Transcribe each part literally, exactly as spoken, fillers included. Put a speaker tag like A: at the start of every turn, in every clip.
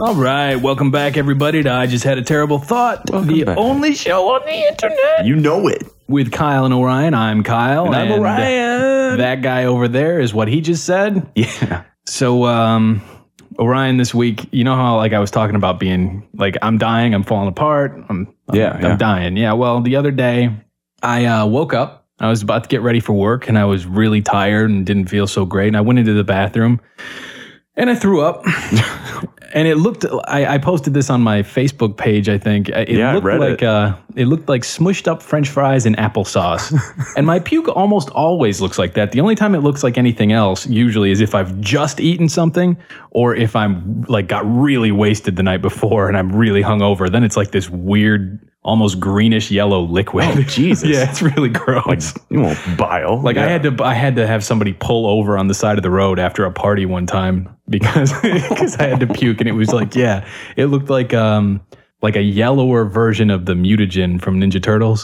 A: All right, welcome back, everybody, to I Just Had a Terrible Thought,
B: Welcome
A: the
B: back.
A: only show on the internet.
B: You know it.
A: With Kyle and Orion. I'm Kyle.
B: And I'm Orion.
A: That guy over there is what he just said.
B: Yeah.
A: So, um, Orion, this week, you know how like I was talking about being like, I'm dying, I'm falling apart, I'm, I'm,
B: Yeah,
A: I'm
B: yeah.
A: dying. Yeah, well, the other day, I uh, woke up, I was about to get ready for work, and I was really tired and didn't feel so great, and I went into the bathroom, and I threw up. And it looked, I, I posted this on my Facebook page, I think. It
B: Yeah, I
A: looked
B: read
A: like
B: it.
A: Uh, it looked like smushed up French fries and applesauce. And my puke almost always looks like that. The only time it looks like anything else usually is if I've just eaten something or if I'm like got really wasted the night before and I'm really hungover. Then it's like this weird, almost greenish yellow liquid.
B: Oh, Jesus.
A: Yeah, it's really gross.
B: Like, you know, bile.
A: Like
B: yeah.
A: I had to, I had to have somebody pull over on the side of the road after a party one time because because I had to puke, and it was like, yeah, it looked like um like a yellower version of the mutagen from Ninja Turtles.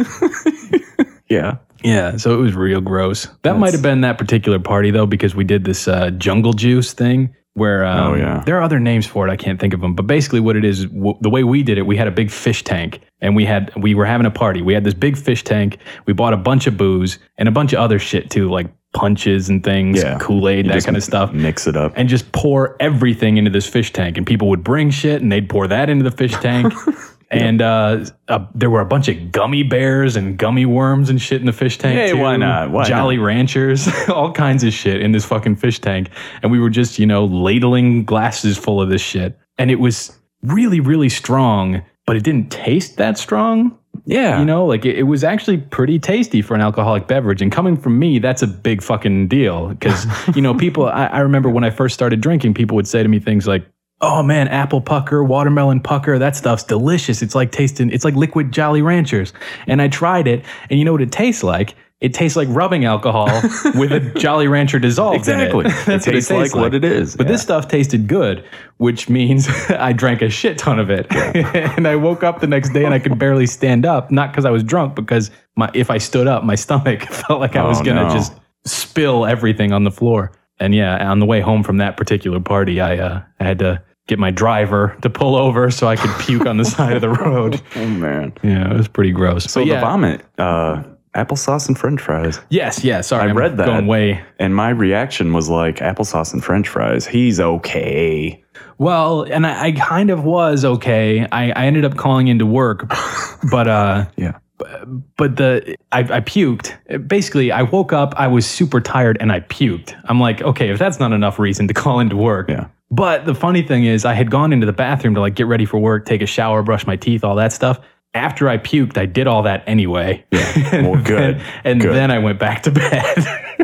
B: Yeah.
A: Yeah, so it was real gross. That
B: That's-
A: might have been that particular party though, because we did this uh, jungle juice thing. Where um,
B: Oh, yeah.
A: there are other names for it, I can't think of them. But basically, what it is, w- the way we did it, we had a big fish tank, and we had we were having a party. We had this big fish tank. We bought a bunch of booze and a bunch of other shit too, like punches and things,
B: Yeah.
A: Kool-Aid,
B: You
A: that
B: just
A: kind of stuff.
B: Mix it up.
A: And just pour everything into this fish tank. And people would bring shit, and they'd pour that into the fish tank. And uh, uh, there were a bunch of gummy bears and gummy worms and shit in the fish tank.
B: Hey,
A: too.
B: why not? Why
A: Jolly
B: not?
A: Ranchers, all kinds of shit in this fucking fish tank. And we were just, you know, ladling glasses full of this shit. And it was really, really strong, but it didn't taste that strong.
B: Yeah.
A: You know, like it, it was actually pretty tasty for an alcoholic beverage. And coming from me, that's a big fucking deal. Because, you know, people, I, I remember when I first started drinking, people would say to me things like, oh man, apple pucker, watermelon pucker, that stuff's delicious. It's like tasting, it's like liquid Jolly Ranchers. And I tried it, and you know what it tastes like? It tastes like rubbing alcohol with a Jolly Rancher dissolved
B: Exactly.
A: in it. That's
B: It tastes like what it is.
A: But
B: Yeah.
A: this stuff tasted good, which means I drank a shit ton of it. And I woke up the next day and I could barely stand up, not because I was drunk, because my if I stood up, my stomach felt like I was
B: Oh,
A: going to
B: no.
A: just spill everything on the floor. And yeah, on the way home from that particular party, I, uh, I had to get my driver to pull over so I could puke on the side of the road.
B: Oh, man.
A: Yeah, it was pretty gross.
B: So
A: But
B: the
A: yeah,
B: vomit, uh, applesauce and french fries.
A: Yes, yeah, sorry.
B: I
A: I'm
B: read that.
A: Going way.
B: And my reaction was like, applesauce and french fries. He's okay.
A: Well, and I, I kind of was okay. I, I ended up calling into work, but uh,
B: Yeah.
A: but the I, I puked. Basically, I woke up, I was super tired, and I puked. I'm like, okay, if that's not enough reason to call into work.
B: Yeah.
A: But the funny thing is, I had gone into the bathroom to like get ready for work, take a shower, brush my teeth, all that stuff. After I puked, I did all that anyway.
B: Yeah.
A: and
B: Well, good.
A: Then, and
B: Good.
A: then I went back to bed.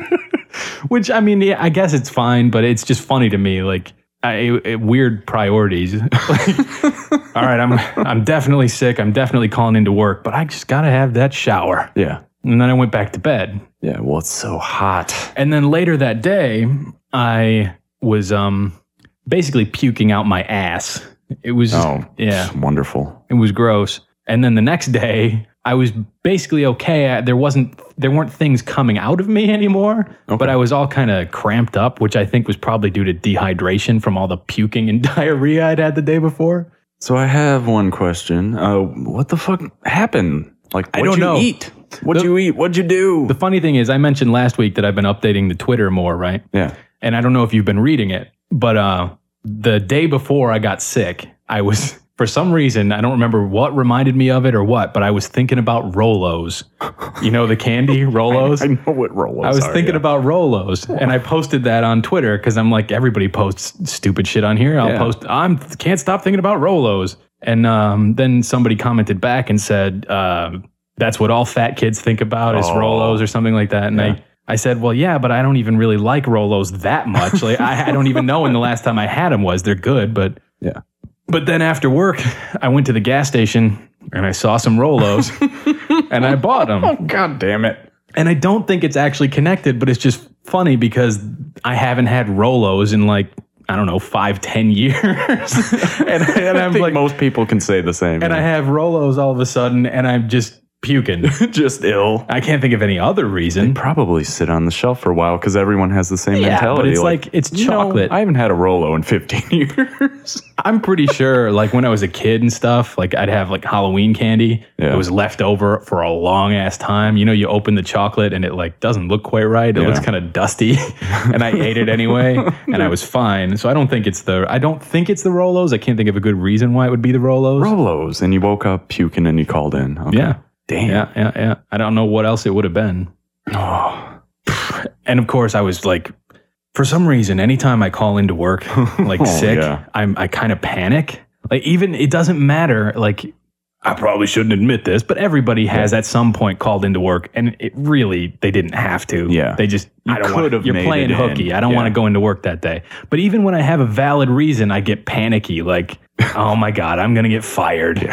A: Which, I mean, yeah, I guess it's fine, but it's just funny to me, like I, it, weird priorities. Like, all right, I'm I'm definitely sick. I'm definitely calling into work, but I just gotta have that shower.
B: Yeah.
A: And then I went back to bed.
B: Yeah. Well, it's so hot.
A: And then later that day, I was um basically puking out my ass. It was
B: Oh,
A: yeah,
B: wonderful.
A: it was gross. And then the next day, I was basically okay. I, there wasn't there weren't things coming out of me anymore,
B: Okay.
A: but I was all kind of cramped up, which I think was probably due to dehydration from all the puking and diarrhea I'd had the day before.
B: So I have one question. Uh, what the fuck happened? Like,
A: I
B: what'd
A: don't
B: you
A: know.
B: eat? What'd
A: The-
B: you eat? What'd you do?
A: The funny thing is, I mentioned last week that I've been updating the Twitter more, right?
B: yeah.
A: And I don't know if you've been reading it, but uh, the day before I got sick, I was, for some reason, I don't remember what reminded me of it or what, but I was thinking about Rolos. You know, the candy Rolos?
B: I know what Rolos
A: I was
B: are,
A: thinking
B: yeah.
A: about Rolos, and I posted that on Twitter because I'm like, everybody posts stupid shit on here. I'll
B: Yeah.
A: post, I'm can't stop thinking about Rolos. And um, then somebody commented back and said, um, that's what all fat kids think about is
B: Oh.
A: Rolos or something like that. And
B: Yeah.
A: I, I said, well, yeah, but I don't even really like Rolos that much. Like, I, I don't even know when the last time I had them was. They're good, but
B: Yeah.
A: but then after work, I went to the gas station and I saw some Rolos and I bought them.
B: God damn it.
A: And I don't think it's actually connected, but it's just funny because I haven't had Rolos in like, I don't know, five, ten years. and, and
B: I
A: I'm
B: think
A: like,
B: most people can say the same.
A: and
B: yeah.
A: I have Rolos all of a sudden, and I'm just, puking.
B: Just ill.
A: I can't think of any other reason.
B: Probably sit on the shelf for a while because everyone has the same
A: Yeah,
B: mentality.
A: but it's like, it's
B: you know,
A: chocolate.
B: I haven't had a Rolo in fifteen years.
A: I'm pretty sure, like when I was a kid and stuff, like I'd have like Halloween candy.
B: Yeah.
A: It was left over for a long ass time. You know, you open the chocolate and it like doesn't look quite right. It
B: Yeah.
A: looks kind of dusty, and I ate it anyway, and I was fine. So I don't think it's the I don't think it's the Rolos. I can't think of a good reason why it would be the Rolos.
B: Rolos, and you woke up puking and you called in. Okay.
A: Yeah,
B: Damn.
A: yeah, yeah, yeah. I don't know what else it would have been.
B: Oh.
A: And of course, I was like, for some reason, anytime I call into work like
B: Oh,
A: sick,
B: yeah.
A: I'm I kind of panic. Like even it doesn't matter. Like I probably shouldn't admit this, but everybody has at some point called into work, and it really they didn't have to.
B: Yeah.
A: they just
B: You
A: I don't
B: could
A: want.
B: have
A: You're
B: made
A: playing
B: it
A: hooky.
B: in.
A: I don't
B: Yeah.
A: want to go into work that day. But even when I have a valid reason, I get panicky. Like, oh my god, I'm gonna get fired.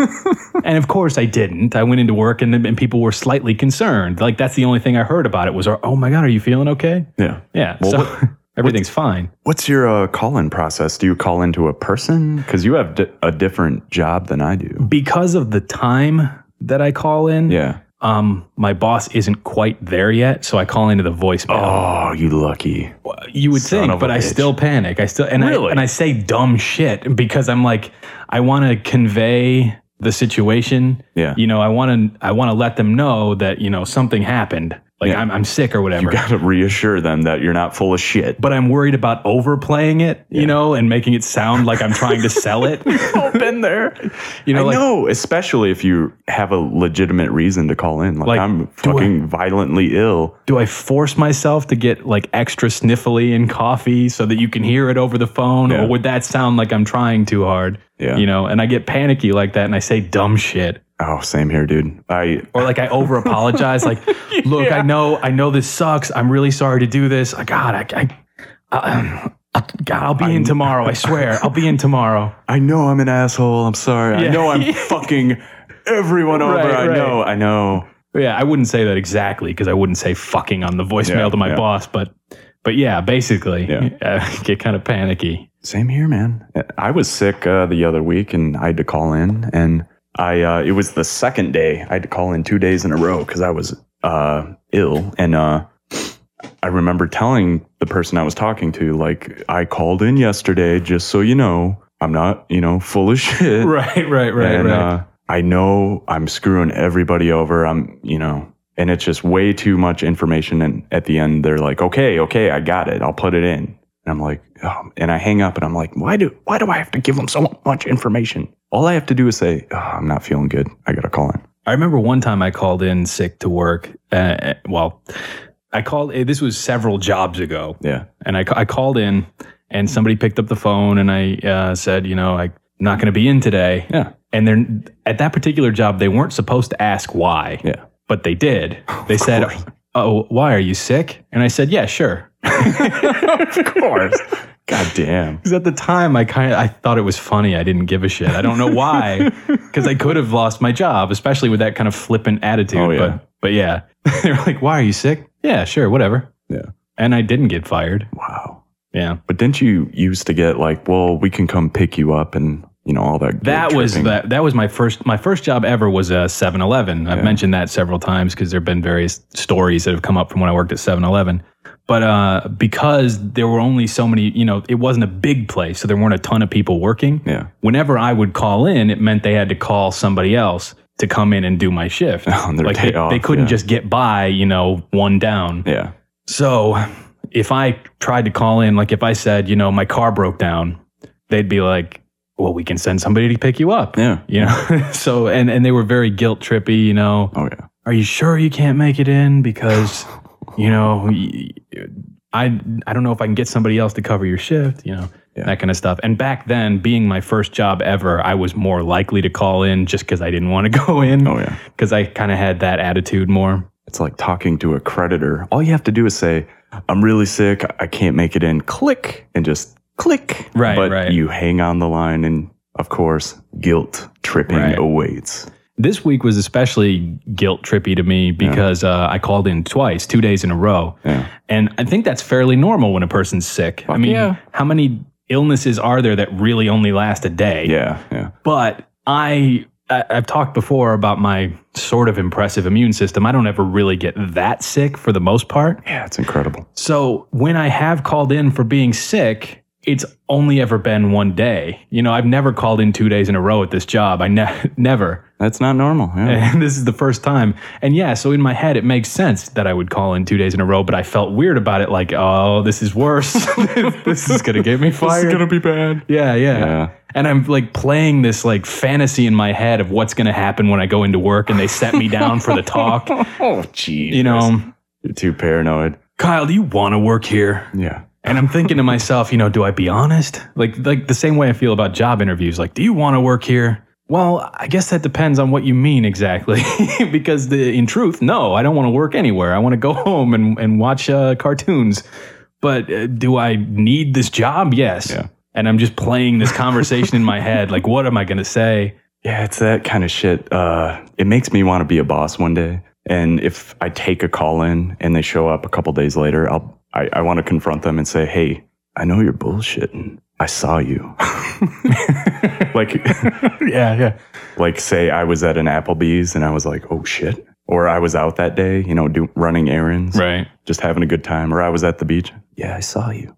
A: And of course, I didn't. I went into work, and and people were slightly concerned. Like that's the only thing I heard about it was, oh my god, are you feeling okay?
B: Yeah.
A: Yeah.
B: Well,
A: so
B: what-
A: everything's fine.
B: What's your uh, call-in process? Do you call into a person? Because you have di- a different job than I do.
A: Because of the time that I call in,
B: Yeah.
A: um, my boss isn't quite there yet, so I call into the voicemail.
B: Oh, you lucky.
A: You would
B: son
A: think,
B: of a
A: but I
B: bitch.
A: still panic. I still and
B: Really?
A: I and I say dumb shit because I'm like, I want to convey the situation.
B: Yeah.
A: You know, I want to I want to let them know that you know something happened. Like
B: Yeah.
A: I'm I'm sick or whatever.
B: You got to reassure them that you're not full of shit.
A: But I'm worried about overplaying it, you know, and making it sound like I'm trying to sell it.
B: I've been there.
A: You know,
B: I
A: like,
B: know, especially if you have a legitimate reason to call in. Like,
A: Like,
B: I'm
A: do I-
B: fucking violently ill.
A: do I force myself to get like extra sniffly in coffee so that you can hear it over the phone?
B: Yeah.
A: Or would that sound like I'm trying too hard?
B: Yeah.
A: You know, and I get panicky like that and I say dumb shit.
B: Oh, same here, dude. I
A: Or like I over apologize. Like, look, I know, I know this sucks. I'm really sorry to do this. God, I, I, I, I God, I'll be in tomorrow. I swear, I'll be in tomorrow.
B: I know I'm an asshole. I'm sorry. I
A: Yeah.
B: know I'm fucking everyone over.
A: Right,
B: I
A: right.
B: know. I know.
A: But yeah, I wouldn't say that exactly because I wouldn't say fucking on the voicemail
B: Yeah,
A: to my
B: yeah.
A: boss. But, but yeah, basically,
B: Yeah.
A: I get kind of panicky.
B: Same here, man. I was sick uh, the other week and I had to call in, and I uh, it was the second day. I had to call in two days in a row because I was uh, ill, and uh, I remember telling the person I was talking to, like, I called in yesterday, just so you know, I'm not, you know, full of shit.
A: Right, right, right,
B: and,
A: right.
B: Uh, I know I'm screwing everybody over. I'm, you know, and it's just way too much information. And at the end, they're like, okay, okay, I got it. I'll put it in. And I'm like, oh, and I hang up and I'm like, why do, why do I have to give them so much information? All I have to do is say, oh, I'm not feeling good. I got to call in.
A: I remember one time I called in sick to work. Uh, well, I called, this was several jobs ago.
B: Yeah.
A: And I, I called in and somebody picked up the phone and I uh, said, you know, I'm not going to be in today.
B: Yeah.
A: And they're at that particular job, they weren't supposed to ask why.
B: Yeah.
A: But they did. They said,
B: course.
A: oh, why are you sick? And I said, yeah, sure.
B: Of course. God damn.
A: Because at the time, I kind of I thought it was funny. I didn't give a shit. I don't know why. Because I could have lost my job, especially with that kind of flippant attitude.
B: Oh, yeah.
A: But but yeah, they were like, "Why are you sick?" Yeah, sure, whatever.
B: Yeah.
A: And I didn't get fired.
B: Wow.
A: Yeah,
B: But didn't you used to get like, well, we can come pick you up and, you know, all that.
A: that
B: guilt
A: was
B: tripping?
A: that. That was my first. My first job ever was a seven eleven. I've
B: Yeah.
A: mentioned that several times because there've been various stories that have come up from when I worked at seven eleven. But uh, because there were only so many, you know, it wasn't a big place, so there weren't a ton of people working.
B: Yeah.
A: Whenever I would call in, it meant they had to call somebody else to come in and do my shift.
B: On their
A: like
B: day
A: they,
B: off,
A: they couldn't
B: yeah.
A: just get by, you know, one down.
B: Yeah.
A: So if I tried to call in, like if I said, you know, my car broke down, they'd be like, well, we can send somebody to pick you up.
B: Yeah.
A: You know, so, and, and they were very guilt trippy, you know,
B: Oh, yeah.
A: are you sure you can't make it in? Because, you know, y- I, I don't know if I can get somebody else to cover your shift, you know,
B: Yeah.
A: that kind of stuff. And back then, being my first job ever, I was more likely to call in just because I didn't want to go in.
B: Oh, yeah.
A: Because I kind of had that attitude more.
B: It's like talking to a creditor. All you have to do is say, I'm really sick. I can't make it in. Click. And just click.
A: Right,
B: But
A: right.
B: you hang on the line and, of course, guilt tripping
A: Right.
B: awaits.
A: This week was especially guilt trippy to me because uh, I called in twice, two days in a row.
B: Yeah.
A: And I think that's fairly normal when a person's sick. I mean,
B: yeah.
A: how many illnesses are there that really only last a day?
B: Yeah. Yeah.
A: But I I, I've talked before about my sort of impressive immune system. I don't ever really get that sick for the most part.
B: Yeah, it's incredible.
A: So when I have called in for being sick, it's only ever been one day. You know, I've never called in two days in a row at this job. I ne- never.
B: That's not normal. Yeah.
A: And this is the first time. And yeah, so in my head, it makes sense that I would call in two days in a row, but I felt weird about it. Like, oh, this is worse. This is going to get me fired.
B: This is going to be bad.
A: Yeah, yeah,
B: Yeah.
A: And I'm like playing this like fantasy in my head of what's going to happen when I go into work and they set me down for the talk.
B: Oh, geez.
A: You know,
B: You're too paranoid.
A: Kyle, do you want to work here?
B: Yeah.
A: And I'm thinking to myself, you know, do I be honest? Like, like the same way I feel about job interviews. Like, do you want to work here? Well, I guess that depends on what you mean exactly. Because the, in truth, no, I don't want to work anywhere. I want to go home and, and watch uh, cartoons. But uh, do I need this job? Yes.
B: Yeah.
A: And I'm just playing this conversation in my head. Like, what am I going to say?
B: Yeah, it's that kind of shit. Uh, it makes me want to be a boss one day. And if I take a call in and they show up a couple days later, I'll I, I want to confront them and say, hey, I know you're bullshitting. I saw you. Like,
A: yeah, yeah.
B: Like say I was at an Applebee's and I was like, oh shit. Or I was out that day, you know, do, running errands.
A: Right.
B: Just having a good time. Or I was at the beach. Yeah, I saw you.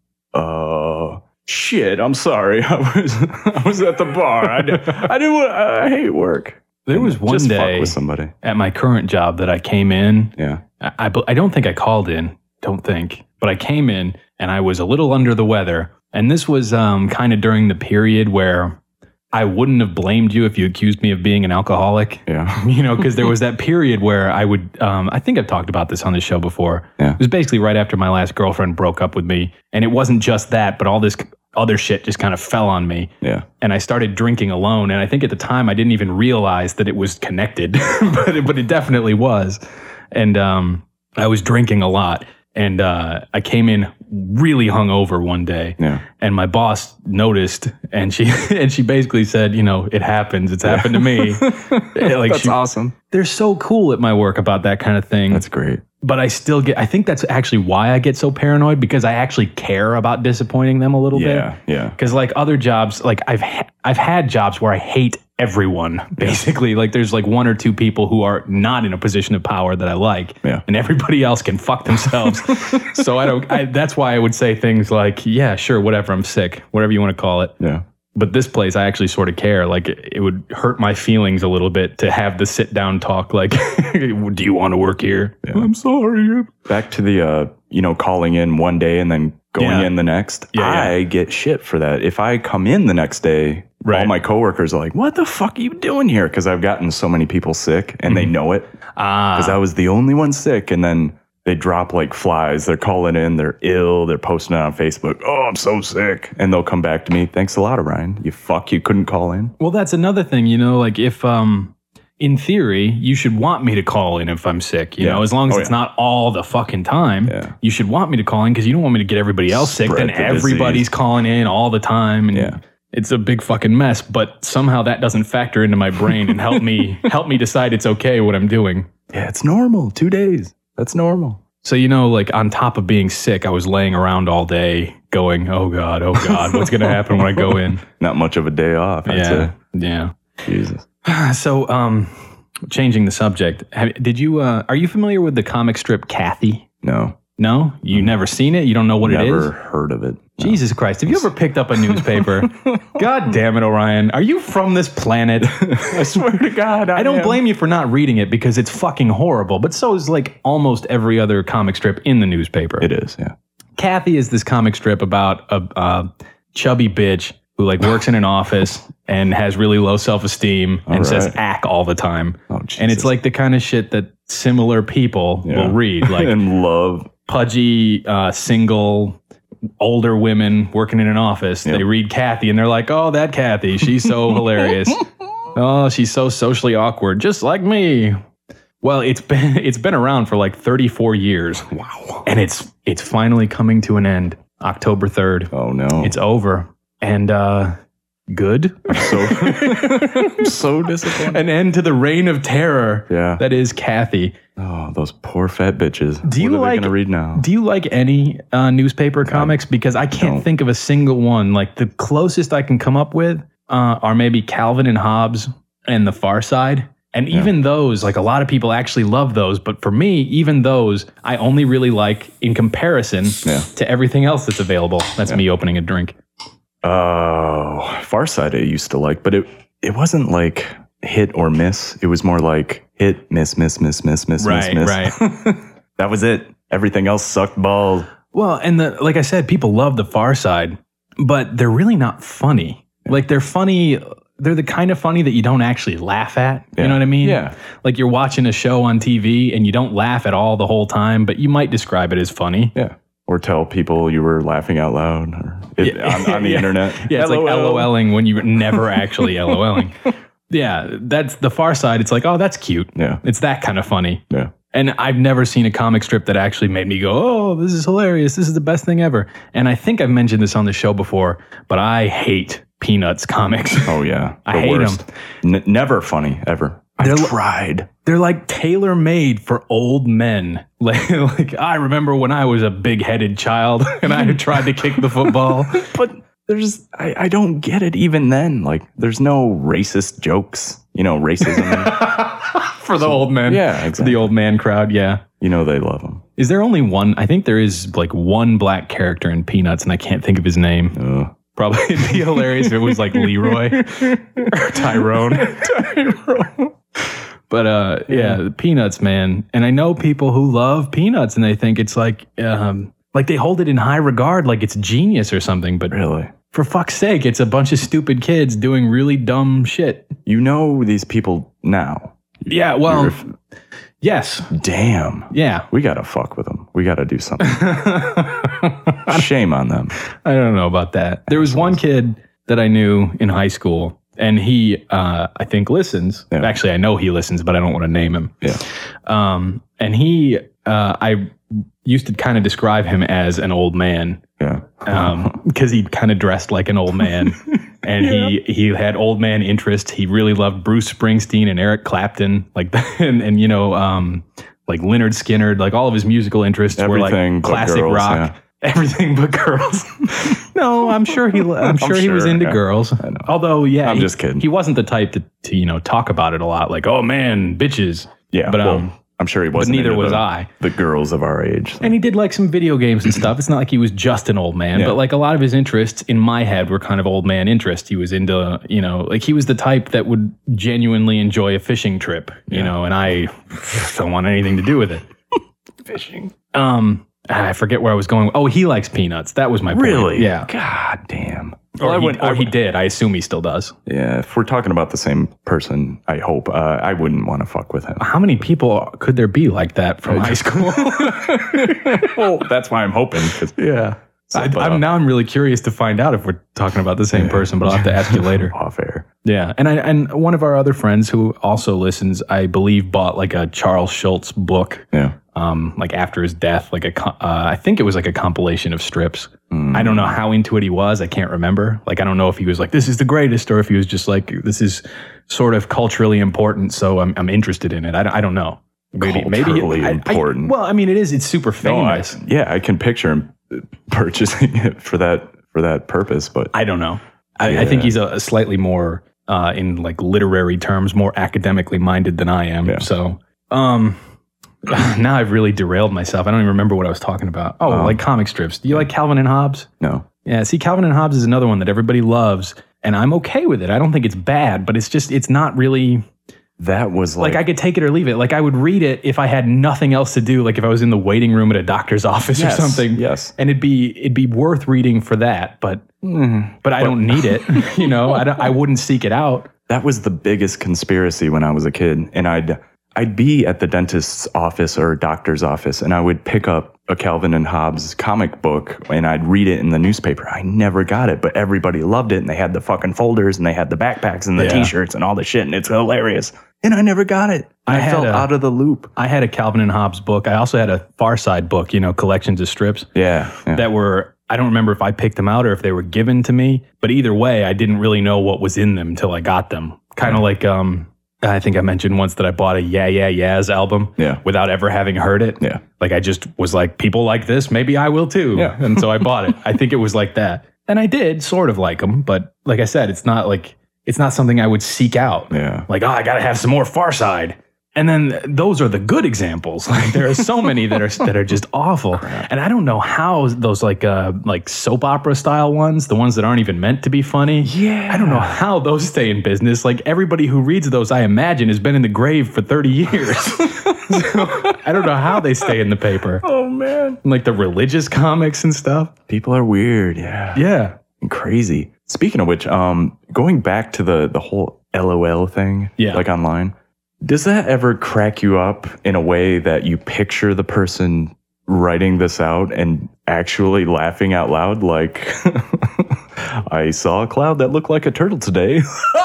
B: Uh, shit, I'm sorry. I was I was at the bar. I, did, I didn't want, I hate work.
A: There was one
B: Just
A: day
B: fuck with somebody.
A: at my current job that I came in.
B: Yeah.
A: I, I, I don't think I called in. Don't think. But I came in and I was a little under the weather. And this was um, kind of during the period where I wouldn't have blamed you if you accused me of being an alcoholic.
B: Yeah.
A: You know, because there was that period where I would, um, I think I've talked about this on the show before.
B: Yeah.
A: It was basically right after my last girlfriend broke up with me. And it wasn't just that, but all this other shit just kind of fell on me.
B: Yeah.
A: And I started drinking alone. And I think at the time I didn't even realize that it was connected, but, it, but it definitely was. And um, I was drinking a lot. And uh, I came in really hungover one day,
B: Yeah.
A: and my boss noticed, and she and she basically said, you know, it happens. It's happened to me. Like,
B: That's
A: she,
B: awesome.
A: they're so cool at my work about that kind of thing.
B: That's great.
A: But I still get. I think that's actually why I get so paranoid, because I actually care about disappointing them a little
B: Yeah.
A: bit.
B: Yeah.
A: Because like other jobs, like I've ha- I've had jobs where I hate everyone, basically. Like there's like one or two people who are not in a position of power that I like,
B: Yeah.
A: and everybody else can fuck themselves. So I don't. I, that's why I would say things like, "Yeah, sure, whatever. I'm sick, whatever you want to call it."
B: Yeah.
A: But this place, I actually sort of care. Like it, it would hurt my feelings a little bit to have the sit down talk. Like, do you want to work here?
B: Yeah.
A: I'm sorry.
B: Back to the, uh, you know, calling in one day and then going
A: Yeah.
B: in the next.
A: Yeah,
B: I
A: yeah.
B: get shit for that. If I come in the next day,
A: Right.
B: all my coworkers are like, what the fuck are you doing here? Because I've gotten so many people sick and they know it.
A: Ah,
B: Because I was the only one sick. And then they drop like flies. They're calling in. They're ill. They're posting it on Facebook. Oh, I'm so sick. And they'll come back to me. Thanks a lot, Orion. You fuck. You couldn't call in.
A: well, that's another thing. You know, like if um. In theory, you should want me to call in if I'm sick, you
B: Yeah.
A: know, as long as
B: Oh,
A: it's
B: yeah.
A: not all the fucking time.
B: Yeah.
A: You should want me to call in because you don't want me to get everybody else sick.
B: Spread
A: Then
B: the
A: everybody's
B: disease.
A: calling in all the time. And
B: Yeah.
A: it's a big fucking mess. But somehow that doesn't factor into my brain and help me help me decide it's okay what I'm doing.
B: Yeah, it's normal. Two days. That's normal.
A: So, you know, like on top of being sick, I was laying around all day going, oh God, oh God, what's going to happen when I go in?
B: Not much of a day off, I'd
A: Yeah.
B: say.
A: Yeah.
B: Jesus.
A: So, um, changing the subject, have, did you, uh, are you familiar with the comic strip Kathy?
B: No.
A: No? You never seen it? You don't know what
B: Never
A: it is?
B: heard of it. No.
A: Jesus Christ. Have you ever picked up a newspaper? God damn it, Orion. Are you from this planet?
B: I swear to God. I,
A: I don't
B: am.
A: blame you for not reading it because it's fucking horrible, but so is like almost every other comic strip in the newspaper.
B: It is, yeah.
A: Kathy is this comic strip about a, a chubby bitch who like works in an office and has really low self-esteem and
B: All
A: says
B: right.
A: ack all the time.
B: Oh,
A: And it's
B: Jesus.
A: like the kind of shit that similar people
B: Yeah.
A: will read, like
B: and love.
A: pudgy, uh, single, older women working in an office.
B: Yep.
A: They read Kathy and they're like, oh, that Kathy, she's so hilarious. Oh, she's so socially awkward, just like me. Well, it's been it's been around for like thirty-four years.
B: Wow.
A: And it's it's finally coming to an end. October third.
B: Oh, no.
A: It's over. And uh good.
B: so, I'm so disappointed.
A: An end to the reign of terror.
B: Yeah.
A: That is Kathy.
B: Oh, those poor fat bitches.
A: Do you
B: what are
A: like-
B: they going to read now?
A: Do you like any uh, newspaper comics? Because I can't
B: don't.
A: think of a single one. Like the closest I can come up with uh, are maybe Calvin and Hobbes and The Far Side. And even yeah. those, like a lot of people actually love those. But for me, even those, I only really like in comparison yeah. to everything else that's available. That's yeah. me opening a drink.
B: Oh, Far Side I used to like, but it it wasn't like hit or miss. It was more like hit, miss, miss, miss, miss, miss,
A: right,
B: miss, miss.
A: Right.
B: That was it. Everything else sucked balls.
A: Well, and the, like I said, people love The Far Side, but they're really not funny. Yeah. Like they're funny... They're the kind of funny that you don't actually laugh at. You
B: yeah.
A: know what I mean?
B: Yeah.
A: Like you're watching a show on T V and you don't laugh at all the whole time, but you might describe it as funny.
B: Yeah. Or tell people you were laughing out loud or it,
A: yeah.
B: on, on the
A: yeah.
B: internet.
A: Yeah, it's LOL. Like LOLing when you're never actually LOLing. Yeah, that's The Far Side. It's like, oh, that's cute.
B: Yeah.
A: It's that kind of funny.
B: Yeah.
A: And I've never seen a comic strip that actually made me go, oh, this is hilarious. This is the best thing ever. And I think I've mentioned this on the show before, but I hate Peanuts comics.
B: Oh, yeah.
A: I hate
B: worst. them. N- never funny, ever. I
A: they're
B: tried.
A: They're like tailor-made for old men. Like, like I remember when I was a big-headed child and I tried to kick the football.
B: But there's, I, I don't get it even then. Like, there's no racist jokes, you know, racism.
A: For the old men.
B: Yeah, exactly.
A: The old man crowd, yeah.
B: You know they love them.
A: Is there only one? I think there is like one black character in Peanuts, and I can't think of his name.
B: Uh.
A: Probably it'd be hilarious if it was like Leroy or Tyrone. Tyrone. But uh, yeah, the Peanuts, man. And I know people who love Peanuts, and they think it's like, um, like they hold it in high regard, like it's genius or something. But
B: really,
A: for fuck's sake, it's a bunch of stupid kids doing really dumb shit.
B: You know these people now.
A: Yeah, well, ref- yes.
B: Damn.
A: Yeah.
B: We got to fuck with them. We got to do something. Shame on them.
A: I don't know about that. There was one kid that I knew in high school, and he, uh, I think, listens. Yeah. Actually, I know he listens, but I don't want to name him.
B: Yeah.
A: Um, and he, uh, I used to kind of describe him as an old man.
B: Yeah.
A: Um, because he kind of dressed like an old man. And yeah. he, he had old man interest. He really loved Bruce Springsteen and Eric Clapton, like and, and you know, um, like Lynyrd Skynyrd, like all of his musical interests
B: Everything
A: were like classic
B: girls,
A: rock.
B: Yeah.
A: Everything but girls. No, I'm sure he. I'm sure, I'm he sure, was into
B: yeah.
A: girls. Although, yeah,
B: I'm
A: he,
B: just kidding.
A: He wasn't the type to, to, you know, talk about it a lot. Like, oh man, bitches.
B: Yeah,
A: but
B: well,
A: um,
B: I'm sure he wasn't.
A: But neither was
B: the,
A: I.
B: The girls of our age. So.
A: And he did like some video games and stuff. It's not like he was just an old man, yeah. but like a lot of his interests in my head were kind of old man interests. He was into, you know, like he was the type that would genuinely enjoy a fishing trip, you yeah. know, and I don't want anything to do with it.
B: Fishing.
A: Um. I forget where I was going. Oh, he likes Peanuts. That was my point.
B: Really?
A: Yeah.
B: God damn.
A: Or,
B: well,
A: he,
B: went,
A: or he did. I assume he still does.
B: Yeah. If we're talking about the same person, I hope, uh, I wouldn't want to fuck with him.
A: How many people could there be like that from high school?
B: Well, that's why I'm hoping.
A: Yeah. I, I'm, now I'm really curious to find out if we're talking about the same yeah. person, but I'll have to ask you later.
B: Off air.
A: Yeah. And I, and one of our other friends who also listens, I believe, bought like a Charles Schultz book.
B: Yeah.
A: Um, like after his death, like a, uh, I think it was like a compilation of strips.
B: Mm.
A: I don't know how into it he was. I can't remember. Like, I don't know if he was like, this is the greatest, or if he was just like, this is sort of culturally important, so I'm I'm interested in it. I, I don't know.
B: Maybe culturally maybe important.
A: I, I, well, I mean, it is. It's super famous.
B: No, I, yeah, I can picture him purchasing it for that for that purpose, but
A: I don't know. I,
B: yeah.
A: I think he's a, a slightly more uh, in like literary terms, more academically minded than I am.
B: Yeah.
A: So, um. Now I've really derailed myself. I don't even remember what I was talking about. Oh, um, like comic strips. Do you like Calvin and Hobbes?
B: No.
A: Yeah, see, Calvin and Hobbes is another one that everybody loves, and I'm okay with it. I don't think it's bad, but it's just, it's not really...
B: That was like...
A: Like, I could take it or leave it. Like, I would read it if I had nothing else to do, like if I was in the waiting room at a doctor's office
B: yes,
A: or something.
B: Yes.
A: And it'd be it'd be worth reading for that, but
B: mm,
A: but I
B: but,
A: don't need it. You know, I, don't, I wouldn't seek it out.
B: That was the biggest conspiracy when I was a kid, and I'd... I'd be at the dentist's office or doctor's office, and I would pick up a Calvin and Hobbes comic book, and I'd read it in the newspaper. I never got it, but everybody loved it, and they had the fucking folders, and they had the backpacks, and the
A: yeah.
B: T-shirts, and all the shit, and it's hilarious. And I never got it. I, I felt a, out of the loop.
A: I had a Calvin and Hobbes book. I also had a Far Side book, you know, collections of strips.
B: Yeah, yeah.
A: That were... I don't remember if I picked them out or if they were given to me, but either way, I didn't really know what was in them until I got them. Kind of yeah. like... um. I think I mentioned once that I bought a Yeah Yeah Yeahs album
B: yeah.
A: without ever having heard it.
B: Yeah.
A: Like I just was like, people like this, maybe I will too.
B: Yeah.
A: And so I bought it. I think it was like that. And I did sort of like them, but like I said, it's not like, it's not something I would seek out.
B: Yeah.
A: Like, oh, I got to have some more Far Side. And then those are the good examples. Like there are so many that are that are just awful. Crap. And I don't know how those like uh like soap opera style ones, the ones that aren't even meant to be funny.
B: Yeah.
A: I don't know how those stay in business. Like everybody who reads those, I imagine, has been in the grave for thirty years. So, I don't know how they stay in the paper.
B: Oh man.
A: Like the religious comics and stuff.
B: People are weird. Yeah.
A: Yeah.
B: And crazy. Speaking of which, um, going back to the the whole L O L thing,
A: yeah.
B: like online. Does that ever crack you up in a way that you picture the person writing this out and actually laughing out loud? Like, I saw a cloud that looked like a turtle today.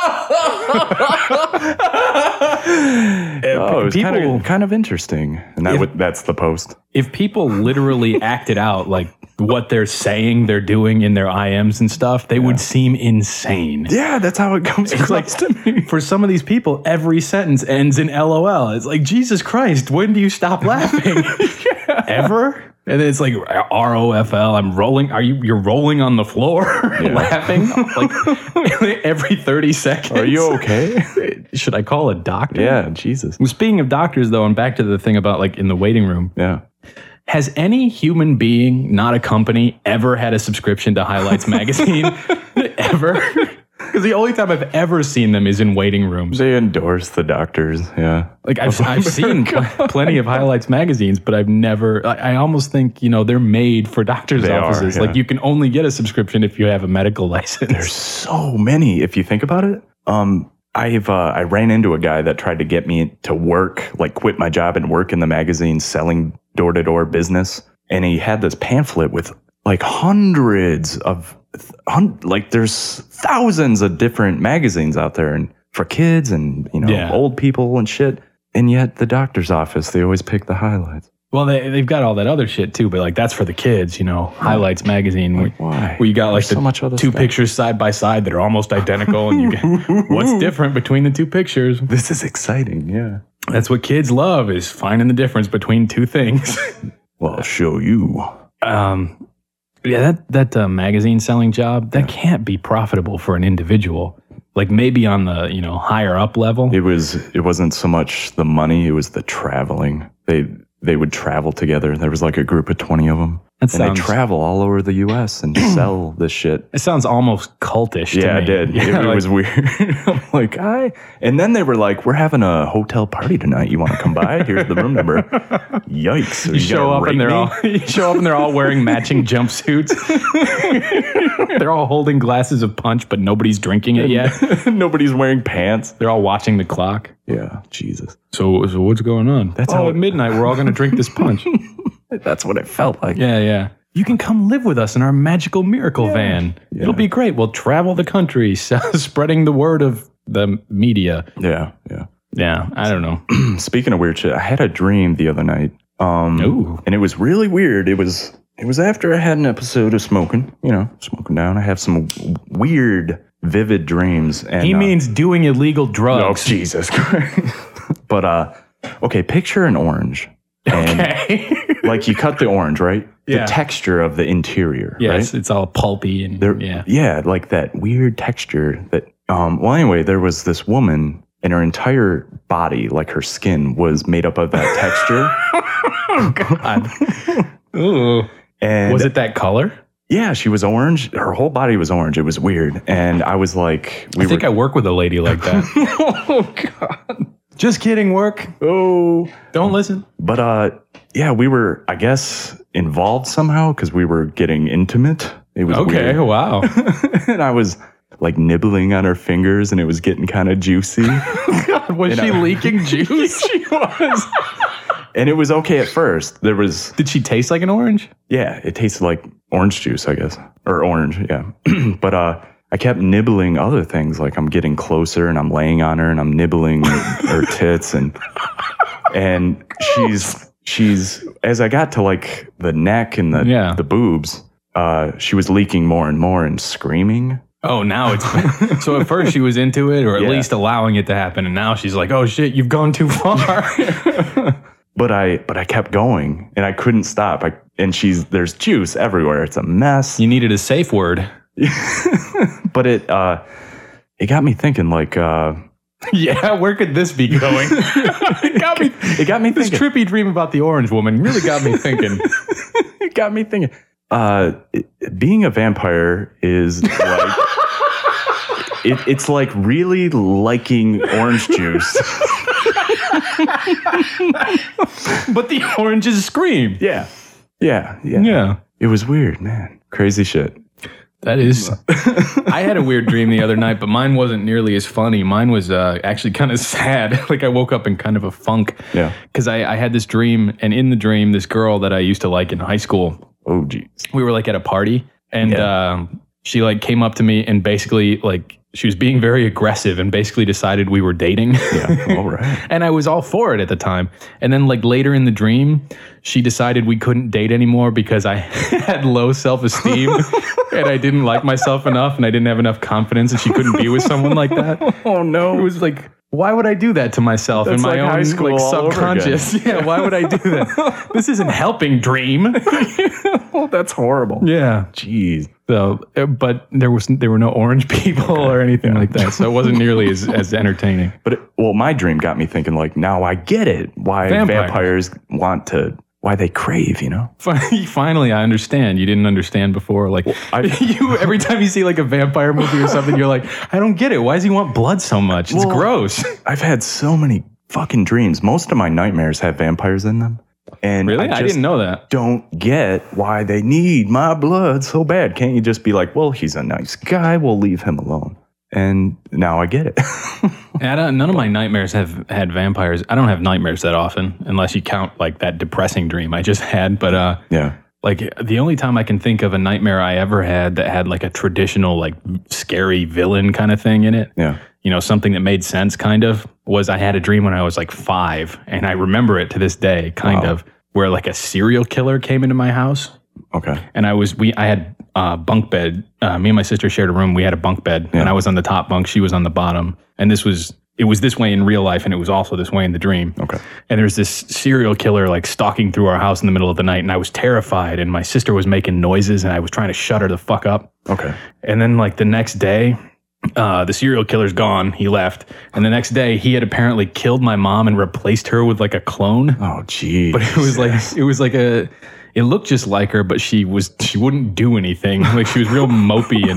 B: Oh, it was
A: people,
B: kind of kind of interesting, and that
A: if,
B: would, that's the post.
A: If people literally acted out like what they're saying, they're doing in their I Ms and stuff, they yeah. would seem insane.
B: Yeah, that's how it comes
A: it's
B: across
A: like,
B: to me.
A: For some of these people, every sentence ends in L O L. It's like, Jesus Christ, when do you stop laughing? yeah. Ever? And then it's like R O F L. I'm rolling. Are you? You're rolling on the floor, yeah. laughing like every thirty seconds.
B: Are you okay?
A: Should I call a doctor?
B: Yeah, Jesus.
A: Well, speaking of doctors, though, and back to the thing about like in the waiting room.
B: Yeah.
A: Has any human being, not a company, ever had a subscription to Highlights magazine? Ever? Because the only time I've ever seen them is in waiting rooms.
B: They endorse the doctors, yeah.
A: Like I've I've seen pl- plenty of Highlights magazines, but I've never. I, I almost think you know they're made for doctors'
B: they
A: offices.
B: Are, yeah.
A: Like you can only get a subscription if you have a medical license.
B: There's so many. If you think about it, um, I've uh, I ran into a guy that tried to get me to work, like quit my job and work in the magazine selling door to door business, and he had this pamphlet with like hundreds of. Like there's thousands of different magazines out there and for kids and, you know, yeah. old people and shit. And yet the doctor's office, they always pick the Highlights.
A: Well, they, they've got all that other shit too, but like that's for the kids, you know, Highlights magazine.
B: Like, where, why?
A: Where you got like
B: There's
A: the
B: so much other
A: two
B: stuff.
A: pictures side by side that are almost identical. And you get what's different between the two pictures.
B: This is exciting. Yeah.
A: That's what kids love is finding the difference between two things.
B: Well, I'll show you.
A: Um, Yeah, that that uh, magazine selling job, that yeah. can't be profitable for an individual. Like maybe on the, you know, higher up level.
B: It was it wasn't so much the money, it was the traveling. They they would travel together. There was like a group of twenty of them. That and sounds, they travel all over the U S and sell this shit.
A: It sounds almost cultish to
B: yeah,
A: me.
B: It did. Yeah, it, like, it was weird. I'm like, I. And then they were like, we're having a hotel party tonight. You want to come by? Here's the room number. Yikes.
A: You, you show up and they're me? all you show up and they're all wearing matching jumpsuits. They're all holding glasses of punch, but nobody's drinking it yet.
B: Nobody's wearing pants.
A: They're all watching the clock.
B: Yeah, Jesus.
A: So, so what's going on?
B: That's
A: oh,
B: how
A: at midnight we're all going to drink this punch.
B: That's what it felt like.
A: Yeah, yeah. You can come live with us in our magical miracle yeah. van. Yeah. It'll be great. We'll travel the country, spreading the word of the media.
B: Yeah, yeah.
A: Yeah, I don't know.
B: Speaking of weird shit, I had a dream the other night. Um,
A: Ooh.
B: And it was really weird. It was it was after I had an episode of smoking, you know, smoking down. I have some weird, vivid dreams. And
A: he
B: uh,
A: means doing illegal drugs.
B: Oh, Jesus Christ. But, uh, okay, picture an orange. And
A: okay.
B: like you cut the orange, right?
A: Yeah.
B: The texture of the interior,
A: yes,
B: right?
A: It's all pulpy and
B: there,
A: yeah.
B: Yeah, like that weird texture that, um, well, anyway, there was this woman and her entire body, like her skin, was made up of that texture.
A: Oh, God. Ooh.
B: And
A: was it that color?
B: Yeah, she was orange. Her whole body was orange. It was weird. And I was like...
A: We I think were, I work with a lady like that.
B: Oh, God.
A: Just kidding, work.
B: Oh.
A: Don't listen.
B: But, uh, yeah, we were, I guess, involved somehow because we were getting intimate. It was
A: okay,
B: weird.
A: Wow.
B: And I was... like nibbling on her fingers and it was getting kind of juicy.
A: God, was and she I, leaking juice?
B: She was. And it was okay at first. There was...
A: Did she taste like an orange?
B: Yeah, it tasted like orange juice, I guess. Or orange, yeah. But uh, I kept nibbling other things. Like I'm getting closer and I'm laying on her and I'm nibbling her tits. And and she's... she's as I got to like the neck and the,
A: yeah.
B: the boobs, uh, she was leaking more and more and screaming.
A: Oh, now it's... So at first she was into it, or at yeah. least allowing it to happen, and now she's like, oh, shit, you've gone too far.
B: But I but I kept going, and I couldn't stop. I, and she's there's juice everywhere. It's a mess.
A: You needed a safe word.
B: But it... Uh, it got me thinking, like, uh,
A: yeah, where could this be going?
B: it got me, it got me
A: this
B: thinking.
A: trippy dream about the orange woman really got me thinking.
B: It got me thinking. Uh, it, being a vampire is like, it, it's like really liking orange juice.
A: But the oranges scream.
B: Yeah. Yeah. Yeah.
A: Yeah.
B: It was weird, man. Crazy shit.
A: That is. I had a weird dream the other night, but mine wasn't nearly as funny. Mine was uh, actually kind of sad. Like I woke up in kind of a funk.
B: Yeah.
A: Because I, I had this dream, and in the dream, this girl that I used to like in high school,
B: Oh, geez.
A: we were like at a party, and
B: Yeah.
A: um, she like came up to me and basically like she was being very aggressive and basically decided we were dating.
B: Yeah. All right.
A: And I was all for it at the time. And then like later in the dream, she decided we couldn't date anymore because I had low self-esteem and I didn't like myself enough and I didn't have enough confidence and she couldn't be with someone like that.
B: Oh, no.
A: It was like, why would I do that to myself
B: That's
A: in my
B: like
A: own
B: high school
A: like
B: all over
A: subconscious? Yeah, why would I do that? This isn't helping, dream.
B: Oh, that's horrible.
A: Yeah.
B: Jeez.
A: So, uh, but there was there were no orange people or anything like that, so it wasn't nearly as, as entertaining.
B: But, it, well, my dream got me thinking, like, now I get it. Why
A: Vampires.
B: vampires want to, why they crave, you know?
A: Finally, I understand. You didn't understand before. Like,
B: I-
A: you every time you see like a vampire movie or something, you're like, I don't get it. Why does he want blood so much? It's
B: Well,
A: gross.
B: I've had so many fucking dreams. Most of my nightmares have vampires in them. And
A: Really?
B: I,
A: I,
B: just
A: didn't know that.
B: don't get why they need my blood so bad. Can't you just be like, well, he's a nice guy. We'll leave him alone. And now I get it.
A: I don't, none of my nightmares have had vampires. I don't have nightmares that often, unless you count like that depressing dream I just had. But uh,
B: Yeah.
A: like the only time I can think of a nightmare I ever had that had like a traditional like scary villain kind of thing in it.
B: Yeah.
A: You know, something that made sense kind of was I had a dream when I was like five, and I remember it to this day kind
B: Wow.
A: of, where like a serial killer came into my house.
B: Okay.
A: And I was, we, I had a bunk bed. Uh, me and my sister shared a room. We had a bunk bed,
B: Yeah.
A: and I was on the top bunk. She was on the bottom. And this was, it was this way in real life, and it was also this way in the dream.
B: Okay.
A: And there's this serial killer like stalking through our house in the middle of the night, and I was terrified. And my sister was making noises, and I was trying to shut her the fuck up.
B: Okay.
A: And then like the next day, uh, the serial killer's gone. He left. And the next day, he had apparently killed my mom and replaced her with like a clone.
B: Oh, geez.
A: But it was like it was like a it looked just like her, but she was she wouldn't do anything. Like she was real mopey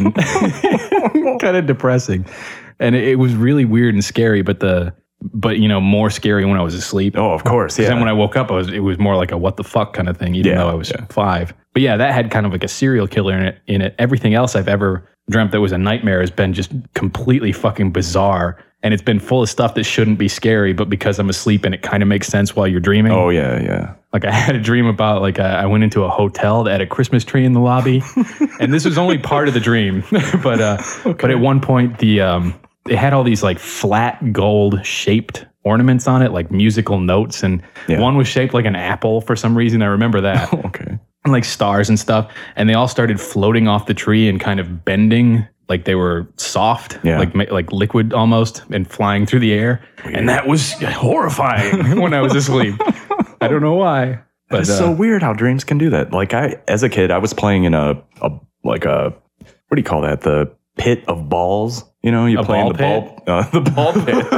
A: and kind of depressing. And it, it was really weird and scary, but the but you know, more scary when I was asleep.
B: Oh, of course.
A: 'Cause
B: Yeah.
A: then when I woke up, I was it was more like a what the fuck kind of thing, even
B: Yeah,
A: though I was
B: yeah.
A: five. But yeah, that had kind of like a serial killer in it in it. Everything else I've ever dreamt that was a nightmare has been just completely fucking bizarre. And it's been full of stuff that shouldn't be scary, but because I'm asleep and it kind of makes sense while you're dreaming.
B: Oh, yeah, yeah.
A: Like I had a dream about like I I went into a hotel that had a Christmas tree in the lobby, and this was only part of the dream. but uh, but at one point the um, it had all these like flat gold shaped ornaments on it, like musical notes, and
B: Yeah.
A: one was shaped like an apple for some reason. I remember that.
B: Okay.
A: And like stars and stuff, and they all started floating off the tree and kind of bending like they were soft,
B: Yeah.
A: like ma- like liquid almost, and flying through the air. And that was horrifying when I was asleep. I don't know why, but
B: It's
A: uh,
B: so weird how dreams can do that. Like I, as a kid, I was playing in a, a like a, what do you call that? The pit of balls. You know, you
A: A
B: play in
A: ball
B: the ball, uh, the ball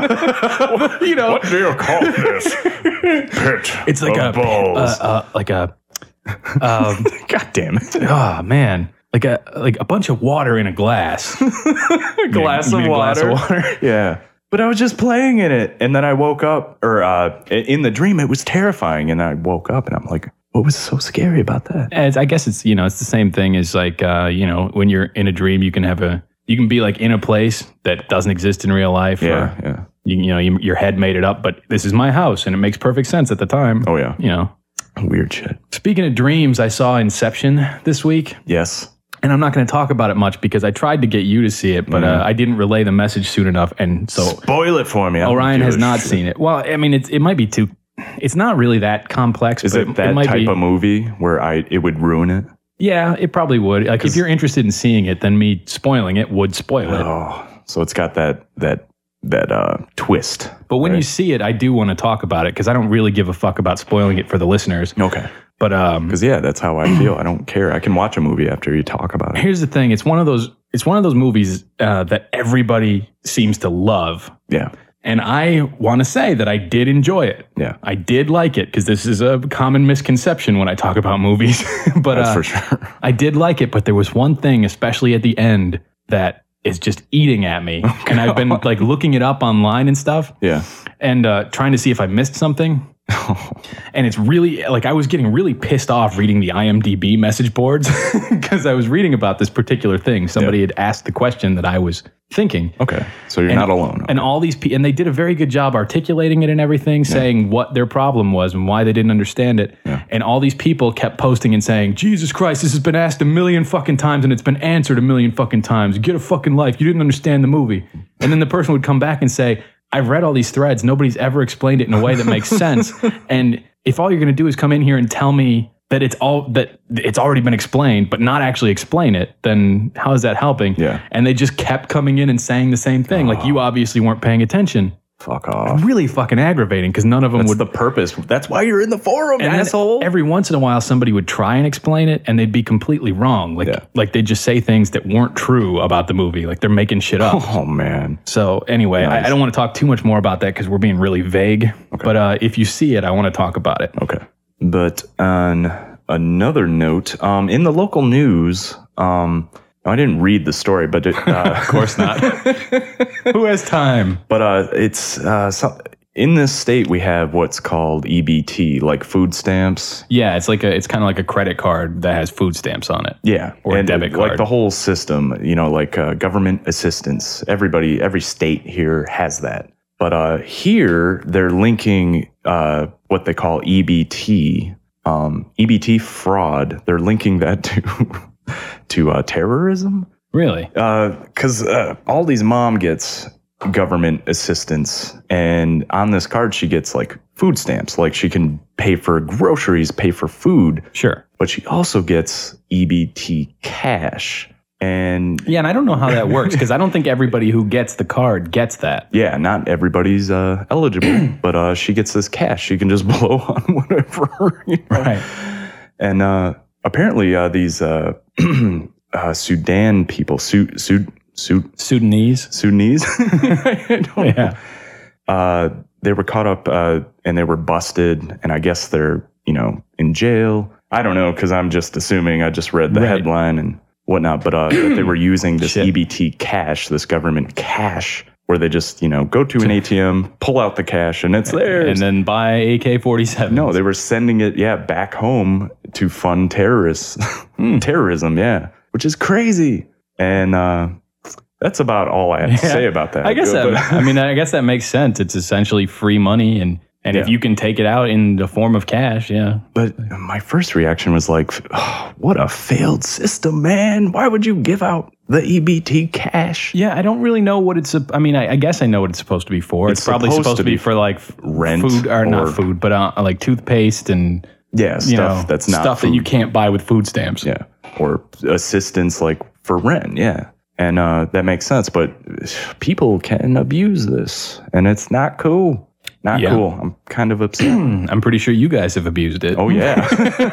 B: pit.
A: you know,
B: What do you call this? Pit.
A: it's like
B: of
A: a
B: balls.
A: uh, uh, like a um,
B: God damn it!
A: oh man, like a like a bunch of water in a glass.
B: glass,
A: You
B: of
A: mean a glass of
B: water.
A: water?
B: Yeah. But I was just playing in it, and then I woke up, or uh, in the dream, it was terrifying, and I woke up, and I'm like, "What was so scary about that?"
A: As I guess it's you know it's the same thing as like uh, you know when you're in a dream, you can have a you can be like in a place that doesn't exist in real life.
B: Yeah,
A: or
B: yeah.
A: you, you know you, your head made it up, but this is my house, and it makes perfect sense at the time.
B: Oh yeah,
A: You know.
B: weird shit.
A: Speaking of dreams, I saw Inception this week.
B: Yes.
A: And I'm not going to talk about it much because I tried to get you to see it, but uh, I didn't relay the message soon enough. And so
B: Spoil it for me. I don't
A: Orion
B: give
A: has
B: a
A: not
B: shit.
A: seen it. Well, I mean, it's, it might be too, it's not really that complex.
B: Is
A: but
B: it that
A: might
B: type
A: be,
B: of movie where I it would ruin it?
A: Yeah, it probably would. Like if you're interested in seeing it, then me spoiling it would spoil it.
B: Oh, so it's got that that that uh, twist.
A: But when
B: right?
A: you see it, I do want to talk about it because I don't really give a fuck about spoiling it for the listeners.
B: Okay.
A: But um,
B: Because yeah, that's how I feel. I don't care. I can watch a movie after you talk about it.
A: here's the thing: it's one of those. it's one of those movies uh, that everybody seems to love.
B: Yeah.
A: And I want to say that I did enjoy it.
B: Yeah.
A: I did like it because this is a common misconception when I talk about movies. but
B: That's
A: uh,
B: for sure.
A: I did like it, but there was one thing, especially at the end, that is just eating at me. Oh, and I've been like looking it up online and stuff.
B: Yeah.
A: And uh, trying to see if I missed something. And it's really like I was getting really pissed off reading the I M D B message boards because I was reading about this particular thing. Somebody yeah. had asked the question that I was thinking.
B: Okay, so you're
A: and,
B: not alone. Okay.
A: And all these people, and they did a very good job articulating it and everything, yeah. saying what their problem was and why they didn't understand it.
B: Yeah.
A: And all these people kept posting and saying, "Jesus Christ, this has been asked a million fucking times and it's been answered a million fucking times. Get a fucking life. You didn't understand the movie." And then the person would come back and say, "I've read all these threads. Nobody's ever explained it in a way that makes sense. And if all you're going to do is come in here and tell me that it's all that it's already been explained, but not actually explain it, then how is that helping?"
B: Yeah.
A: And they just kept coming in and saying the same thing. Oh. Like, you obviously weren't paying attention.
B: Fuck off.
A: Really fucking aggravating because none of them
B: That's
A: would.
B: the purpose. That's why you're in the forum,
A: and
B: asshole.
A: Every once in a while, somebody would try and explain it, and they'd be completely wrong. Like, yeah. like they'd just say things that weren't true about the movie. Like they're making shit up.
B: Oh man.
A: So anyway, nice. I, I don't want to talk too much more about that because we're being really vague. Okay. But uh, if you see it, I want to talk about it.
B: Okay. But on another note, um, in the local news, um. I didn't read the story, but it, uh,
A: of course not. Who has time?
B: But uh, it's uh, so, in this state we have what's called E B T, like food stamps.
A: Yeah, it's like a it's kind of like a credit card that has food stamps on it.
B: Yeah,
A: or
B: and
A: a debit card.
B: Like the whole system, you know, like uh, government assistance. Everybody, every state here has that. But uh, here they're linking uh, what they call E B T, um, E B T fraud. They're linking that to. to uh, terrorism?
A: Really?
B: Because uh, uh, all these mom gets government assistance, and on this card she gets like food stamps, like she can pay for groceries, pay for food.
A: Sure.
B: But she also gets E B T cash. And
A: yeah, and I don't know how that works because I don't think everybody who gets the card gets that.
B: Yeah, not everybody's uh, eligible, but uh, she gets this cash. She can just blow on whatever. You know?
A: Right.
B: And uh, apparently uh, these uh, uh, Sudan people, Sud, Sud, Sud,
A: Sudanese,
B: Sudanese, I don't
A: yeah,
B: know. Uh, they were caught up uh, and they were busted, and I guess they're you know in jail. I don't know because I'm just assuming. I just read the right. headline and whatnot, but uh, that they were using this Shit. E B T cash, this government cash, where they just, you know, go to an A T M, pull out the cash, and it's theirs.
A: And then buy A K forty-seven.
B: No, they were sending it, yeah, back home to fund terrorists. mm. Terrorism, yeah, which is crazy. And uh, that's about all I have to yeah. say about that.
A: I guess that, I mean, I guess that makes sense. It's essentially free money, and And yeah. if you can take it out in the form of cash, yeah.
B: But my first reaction was like, oh, what a failed system, man. Why would you give out the E B T cash?
A: Yeah, I don't really know what it's, I mean, I, I guess I know what it's supposed to be for. It's, it's probably supposed, supposed to be, be for like
B: rent
A: food, or,
B: or
A: not food, but uh, like toothpaste and
B: yeah, stuff
A: you know,
B: that's not
A: stuff
B: food.
A: that you can't buy with food stamps.
B: Yeah, or assistance like for rent, yeah. And uh, that makes sense, but people can abuse this, and it's not cool. Not yeah. cool. I'm kind of upset.
A: I'm pretty sure you guys have abused it.
B: Oh yeah.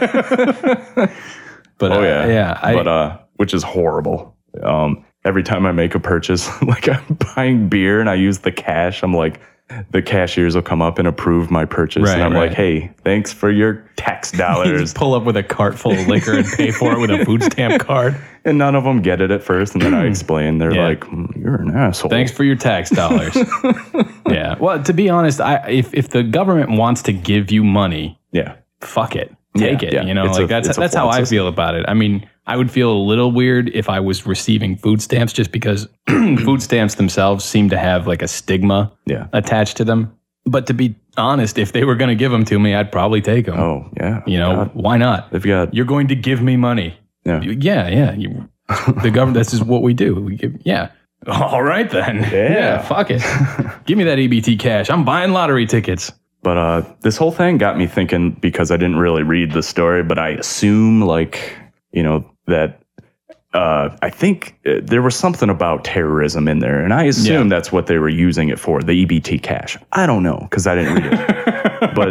A: but
B: oh
A: uh,
B: yeah,
A: yeah. I,
B: but uh, which is horrible. Um, every time I make a purchase, like I'm buying beer and I use the cash, I'm like, the cashiers will come up and approve my purchase,
A: right,
B: and I'm
A: right.
B: like, hey, thanks for your tax dollars.
A: You just pull up with a cart full of liquor and pay for it with a food stamp card.
B: And none of them get it at first, and then I explain. They're yeah. like, mm, "You're an asshole."
A: Thanks for your tax dollars. Yeah. Well, to be honest, I if if the government wants to give you money,
B: yeah,
A: fuck it, take
B: yeah,
A: it.
B: Yeah.
A: You know,
B: it's
A: like
B: a,
A: that's that's how I feel about it. I mean, I would feel a little weird if I was receiving food stamps, just because food stamps themselves seem to have like a stigma
B: yeah.
A: attached to them. But to be honest, if they were going to give them to me, I'd probably take them.
B: Oh yeah,
A: you know, God. Why not?
B: They've got.
A: You're going to give me money.
B: Yeah,
A: yeah, yeah. You, the government. This is what we do. We give. Yeah. All right then.
B: Yeah.
A: yeah fuck it. Give me that E B T cash. I'm buying lottery tickets.
B: But uh, this whole thing got me thinking, because I didn't really read the story, but I assume like you know that. Uh, I think uh, there was something about terrorism in there, and I assume yeah. that's what they were using it for, the E B T cash. I don't know, because I didn't read it. But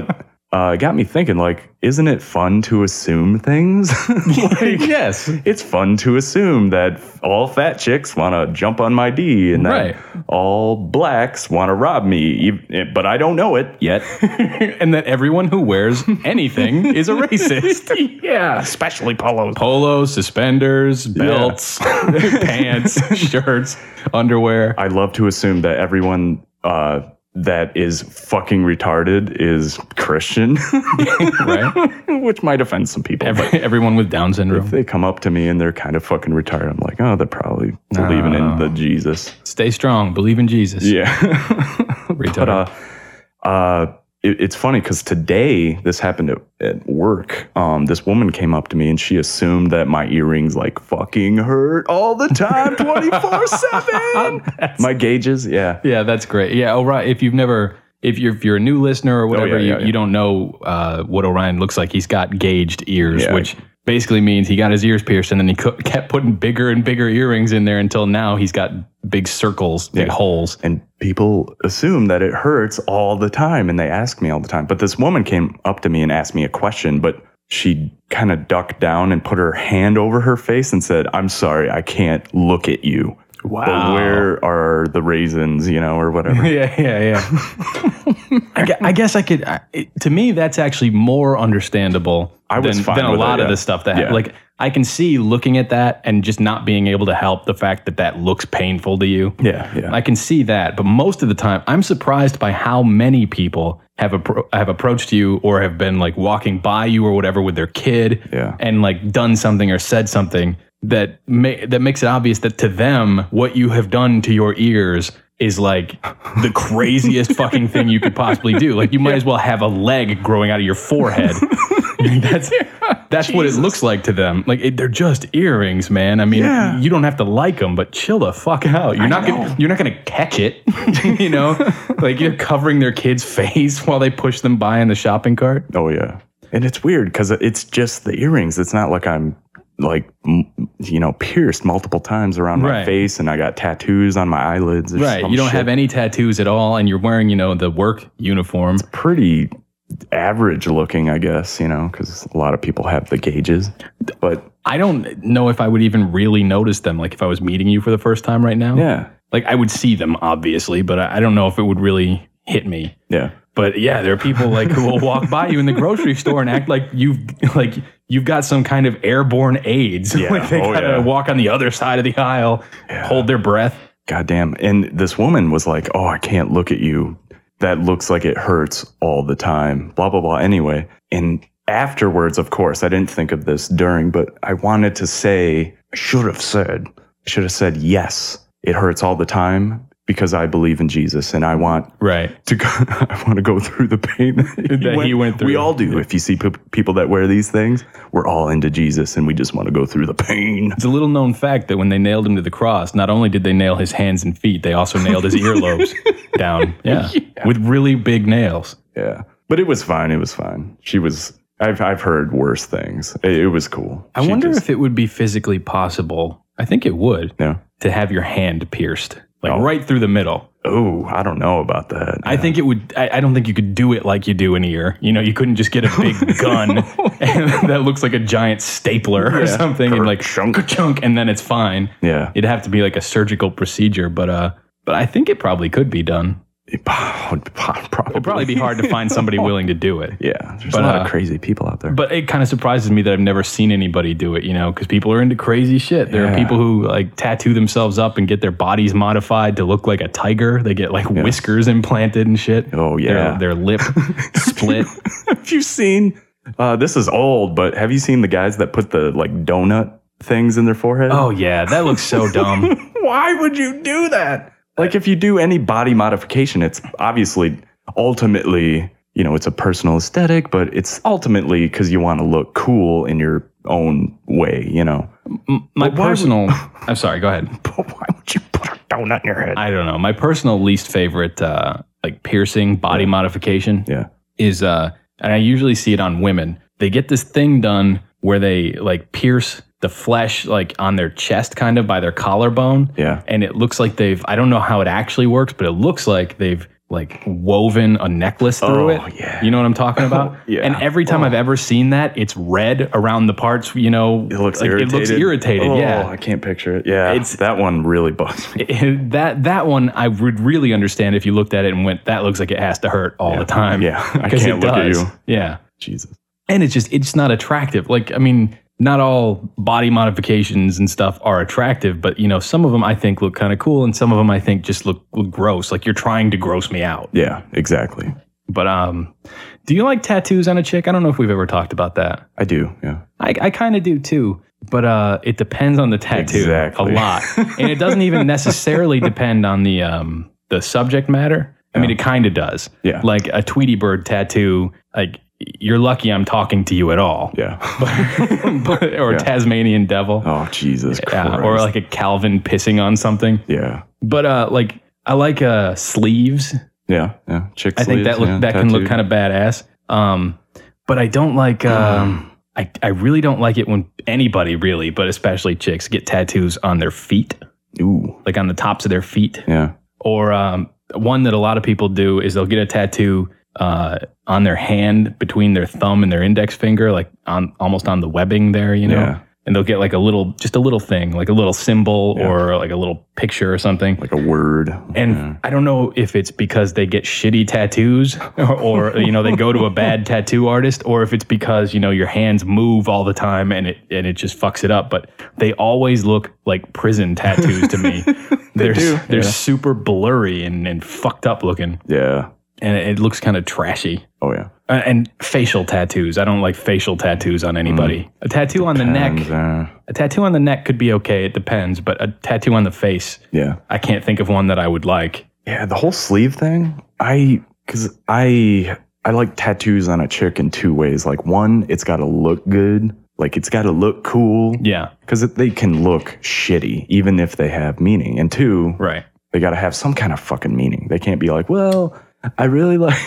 B: uh, it got me thinking, like, isn't it fun to assume things? Like,
A: yes.
B: It's fun to assume that all fat chicks want to jump on my D and that
A: Right.
B: all blacks want to rob me, ev- but I don't know it yet.
A: And that everyone who wears anything is a racist.
B: Yeah, especially polos.
A: Polos, suspenders, belts, pants, shirts, underwear.
B: I love to assume that everyone uh, that is fucking retarded is Christian,
A: Right?
B: which might offend some people.
A: Every,
B: but
A: everyone with Down syndrome.
B: if they come up to me and they're kind of fucking retarded, I'm like, oh, they're probably believing in the Jesus.
A: Stay strong. Believe in Jesus.
B: Yeah.
A: Retarded.
B: But uh, uh, it, it's funny because today this happened at, at work. Um, this woman came up to me and she assumed that my earrings like fucking hurt all the time, twenty-four seven. My gauges, yeah.
A: Yeah, that's great. Yeah, oh right. If you've never, if you're if you're a new listener or whatever,
B: yeah, yeah,
A: you,
B: yeah.
A: you don't know uh, what Orion looks like. He's got gauged ears,
B: Yeah.
A: which basically means he got his ears pierced and then he co- kept putting bigger and bigger earrings in there until now he's got big circles, big
B: Yeah.
A: holes.
B: And people assume that it hurts all the time and they ask me all the time. But this woman came up to me and asked me a question, but she kind of ducked down and put her hand over her face and said, I'm sorry, I can't look at you.
A: Wow.
B: But where are the raisins, you know, or whatever?
A: Yeah, yeah, yeah. I, gue- I guess I could. I, it, to me, that's actually more understandable
B: I was
A: than,
B: fine
A: than a
B: with it,
A: lot of
B: yeah.
A: the stuff that.
B: Yeah.
A: Like, I can see looking at that and just not being able to help the fact that that looks painful to you.
B: Yeah, yeah.
A: I can see that, but most of the time, I'm surprised by how many people have appro- have approached you or have been like walking by you or whatever with their kid,
B: Yeah.
A: and like done something or said something that ma- that makes it obvious that to them, what you have done to your ears is like the craziest fucking thing you could possibly do. Like you might as well have a leg growing out of your forehead. That's that's what it looks like to them. Like it, they're just earrings, man. I mean,
B: Yeah.
A: you don't have to like them, but chill the fuck out. You're
B: I
A: not
B: know.
A: gonna you're not gonna catch it. You know, like you're covering their kid's face while they push them by in the shopping cart.
B: Oh, yeah. And it's weird because it's just the earrings. It's not like I'm like, m- you know, pierced multiple times around my
A: Right.
B: face and I got tattoos on my eyelids. or
A: Right.
B: some
A: You don't
B: shit.
A: have any tattoos at all, and you're wearing, you know, the work uniform.
B: Pretty average looking, I guess, you know, because a lot of people have the gauges. But
A: I don't know if I would even really notice them. Like if I was meeting you for the first time right now.
B: yeah,
A: Like I would see them obviously, but I I don't know if it would really hit me.
B: yeah.
A: But yeah, there are people like who will walk by you in the grocery store and act like you've like you've got some kind of airborne AIDS.
B: Yeah.
A: Like they
B: Oh,
A: gotta
B: yeah.
A: walk on the other side of the aisle, hold their breath.
B: Goddamn. And this woman was like, oh, I can't look at you. That looks like it hurts all the time. Blah, blah, blah. Anyway. And afterwards, of course, I didn't think of this during, but I wanted to say, I should have said, I should have said, yes, it hurts all the time because I believe in Jesus and I want
A: Right.
B: to go, I want to go through the pain that
A: That he went through.
B: We all do. If you see pe- people that wear these things, we're all into Jesus and we just want to go through the pain.
A: It's a little known fact that when they nailed him to the cross, not only did they nail his hands and feet, they also nailed his earlobes down. Yeah. With really big nails.
B: Yeah. But it was fine. It was fine. She was, I've, I've heard worse things. It, it was cool.
A: I
B: She
A: wonder
B: just-
A: if it would be physically possible. I think it would.
B: Yeah.
A: To have your hand pierced. Like
B: Oh.
A: right through the middle.
B: Oh, I don't know about that.
A: I think it would. I, I don't think you could do it like you do an ear. You know, you couldn't just get a big gun that looks like a giant stapler or
B: Yeah.
A: something and like
B: Chunk.
A: chunk, and then it's fine.
B: Yeah.
A: It'd have to be like a surgical procedure, but uh, but I think it probably could be done.
B: It probably.
A: It'd probably be hard to find somebody willing to do it.
B: Yeah. There's
A: But,
B: a lot
A: uh,
B: of crazy people out there.
A: But it kind of surprises me that I've never seen anybody do it, you know, because people are into crazy shit. There are
B: Yeah.
A: people who like tattoo themselves up and get their bodies modified to look like a tiger. They get like whiskers implanted and shit.
B: Oh, yeah.
A: Their, their lip split.
B: Have you seen, uh, this is old, but have you seen the guys that put the like donut things in their forehead?
A: Oh, yeah. That looks so dumb.
B: Why would you do that? Like if you do any body modification, it's obviously ultimately, you know, it's a personal aesthetic, but it's ultimately because you want to look cool in your own way, you know.
A: My
B: But why would-
A: personal, I'm sorry, go ahead.
B: But why would you put a donut in your head?
A: I don't know. My personal least favorite, uh, like piercing body modification
B: Yeah.
A: is, uh, and I usually see it on women. They get this thing done where they like pierce the flesh like on their chest kind of by their collarbone.
B: Yeah.
A: And it looks like they've, I don't know how it actually works, but it looks like they've like woven a necklace through
B: Oh,
A: it.
B: yeah.
A: You know what I'm talking about?
B: Yeah.
A: And every time
B: Oh.
A: I've ever seen that, it's red around the parts, you know.
B: It looks
A: like,
B: irritated.
A: It looks irritated,
B: oh,
A: yeah.
B: I can't picture it. Yeah,
A: It's-
B: it's that one really bugs me.
A: that that one I would really understand if you looked at it and went, that looks like it has to hurt all
B: Yeah.
A: the time.
B: Yeah. I
A: Because
B: can't
A: it
B: look at
A: does.
B: you.
A: Yeah.
B: Jesus.
A: And it's just, it's not attractive. Like, I mean, not all body modifications and stuff are attractive, but, you know, some of them I think look kind of cool and some of them I think just look, look gross. Like you're trying to gross me out.
B: Yeah, exactly.
A: But um, do you like tattoos on a chick? I don't know if we've ever talked about that.
B: I do. Yeah.
A: I, I kind of do too. But uh, it depends on the tattoo
B: Exactly.
A: a lot. And it doesn't even necessarily depend on the um, the subject matter. I mean, it kind of does.
B: Yeah.
A: Like a Tweety Bird tattoo, like you're lucky I'm talking to you at all.
B: Yeah.
A: but, or
B: Yeah.
A: Tasmanian devil.
B: Oh, Jesus Christ.
A: Yeah, or like a Calvin pissing on something.
B: Yeah.
A: But uh, like I like uh, sleeves.
B: Yeah. Yeah. Chick
A: I think that
B: sleeves,
A: look
B: yeah,
A: that can look
B: tattooed.
A: kind of badass. Um, but I don't like. Um, I I really don't like it when anybody really, but especially chicks, get tattoos on their feet,
B: Ooh.
A: like on the tops of their feet.
B: Yeah.
A: Or um, one that a lot of people do is they'll get a tattoo uh, on their hand between their thumb and their index finger, like on almost on the webbing there, you know.
B: Yeah.
A: And they'll get like a little, just a little thing, like a little symbol
B: Yeah.
A: or like a little picture or something.
B: Like a word.
A: And
B: Yeah.
A: I don't know if it's because they get shitty tattoos or, or, you know, they go to a bad tattoo artist, or if it's because, you know, your hands move all the time and it and it just fucks it up. But they always look like prison tattoos to me. they're
B: do,
A: they're
B: yeah.
A: super blurry and, and fucked up looking.
B: Yeah.
A: And it, it looks kind of trashy.
B: Oh, yeah.
A: Uh, and facial tattoos. I don't like facial tattoos on anybody.
B: Mm.
A: A tattoo on the neck.
B: And, uh,
A: A tattoo on the neck could be okay. It depends. But a tattoo on the face,
B: yeah.
A: I can't think of one that I would like.
B: Yeah. The whole sleeve thing, I, cause I, I like tattoos on a chick in two ways. Like one, it's got to look good. Like it's got to look cool.
A: Yeah.
B: Because they can look shitty, even if they have meaning. And two,
A: Right.
B: they got to have some kind of fucking meaning. They can't be like, well, I really like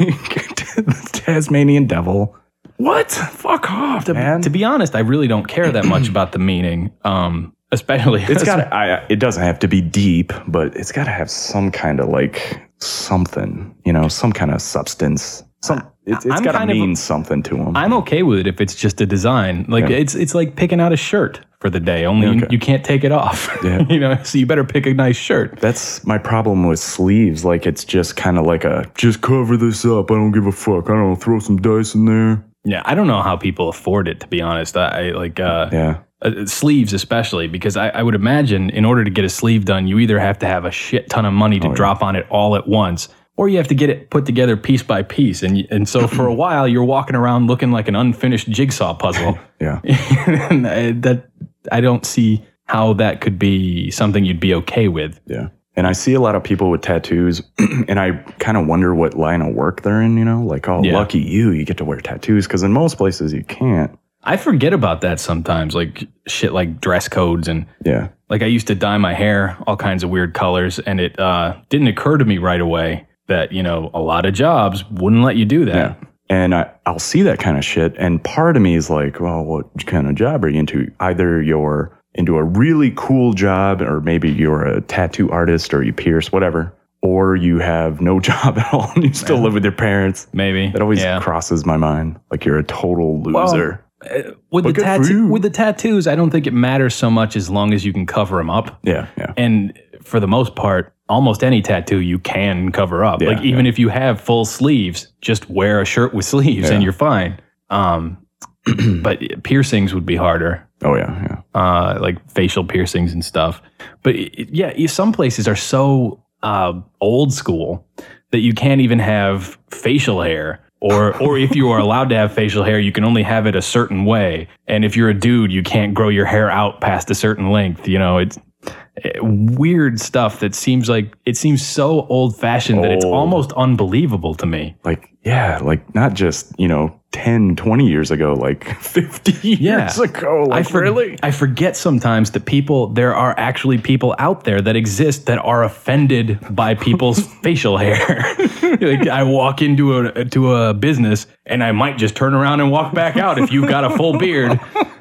B: the Tasmanian devil. What? Fuck off,
A: To,
B: man.
A: to be honest, I really don't care that much about the meaning. Um, especially
B: It's got to, it doesn't have to be deep, but it's got to have some kind of like something, you know, some kind of substance. Some, it's, it's
A: I'm
B: got to
A: kind of-
B: mean something to them.
A: I'm okay with it if it's just a design. Like
B: Yeah.
A: it's it's like picking out a shirt for the day. Only you,
B: Okay.
A: you can't take it off.
B: Yeah.
A: you know, so you better pick a nice shirt.
B: That's my problem with sleeves. Like it's just kind of like a, just cover this up. I don't give a fuck. I don't know, throw some dice in there.
A: Yeah, I don't know how people afford it. To be honest, I, I like uh,
B: Yeah.
A: uh, sleeves especially because I, I would imagine in order to get a sleeve done, you either have to have a shit ton of money to
B: Oh,
A: drop on it all at once, or you have to get it put together piece by piece. And y- and so for a while, you're walking around looking like an unfinished jigsaw puzzle.
B: Yeah.
A: and I, that I don't see how that could be something you'd be okay with.
B: Yeah. And I see a lot of people with tattoos, and I kind of wonder what line of work they're in, you know? Like, oh,
A: Yeah.
B: lucky you, you get to wear tattoos. Because in most places, you can't.
A: I forget about that sometimes, like shit like dress codes and
B: Yeah.
A: like I used to dye my hair all kinds of weird colors, and it uh, didn't occur to me right away that, you know, a lot of jobs wouldn't let you do that.
B: Yeah. And I, I'll see that kind of shit. And part of me is like, well, what kind of job are you into? Either you're into a really cool job, or maybe you're a tattoo artist, or you pierce, whatever. Or you have no job at all and you still live with your parents.
A: Maybe.
B: That always
A: yeah.
B: crosses my mind. Like you're a total loser.
A: Uh, with the
B: Well, good for
A: tattoo,
B: you.
A: with the tattoos, I don't think it matters so much as long as you can cover them up.
B: Yeah. Yeah.
A: And for the most part, almost any tattoo you can cover up.
B: Yeah,
A: like even if you have full sleeves, just wear a shirt with sleeves
B: Yeah.
A: and you're fine. Um, but piercings would be harder.
B: Oh, yeah. Yeah.
A: Uh, like facial piercings and stuff. But it, yeah, you- some places are so uh, old school that you can't even have facial hair. Or, or if you are allowed to have facial hair, you can only have it a certain way. And if you're a dude, you can't grow your hair out past a certain length. You know, it's eh, weird stuff that seems like it seems so old fashioned that it's
B: Old.
A: almost unbelievable to me.
B: Like, yeah, like not just, you know, ten, twenty years ago, like fifty
A: Yeah.
B: years ago. Like,
A: I for-
B: really?
A: I forget sometimes that people, there are actually people out there that exist that are offended by people's facial hair. Like I walk into a to a business and I might just turn around and walk back out if you've got a full beard.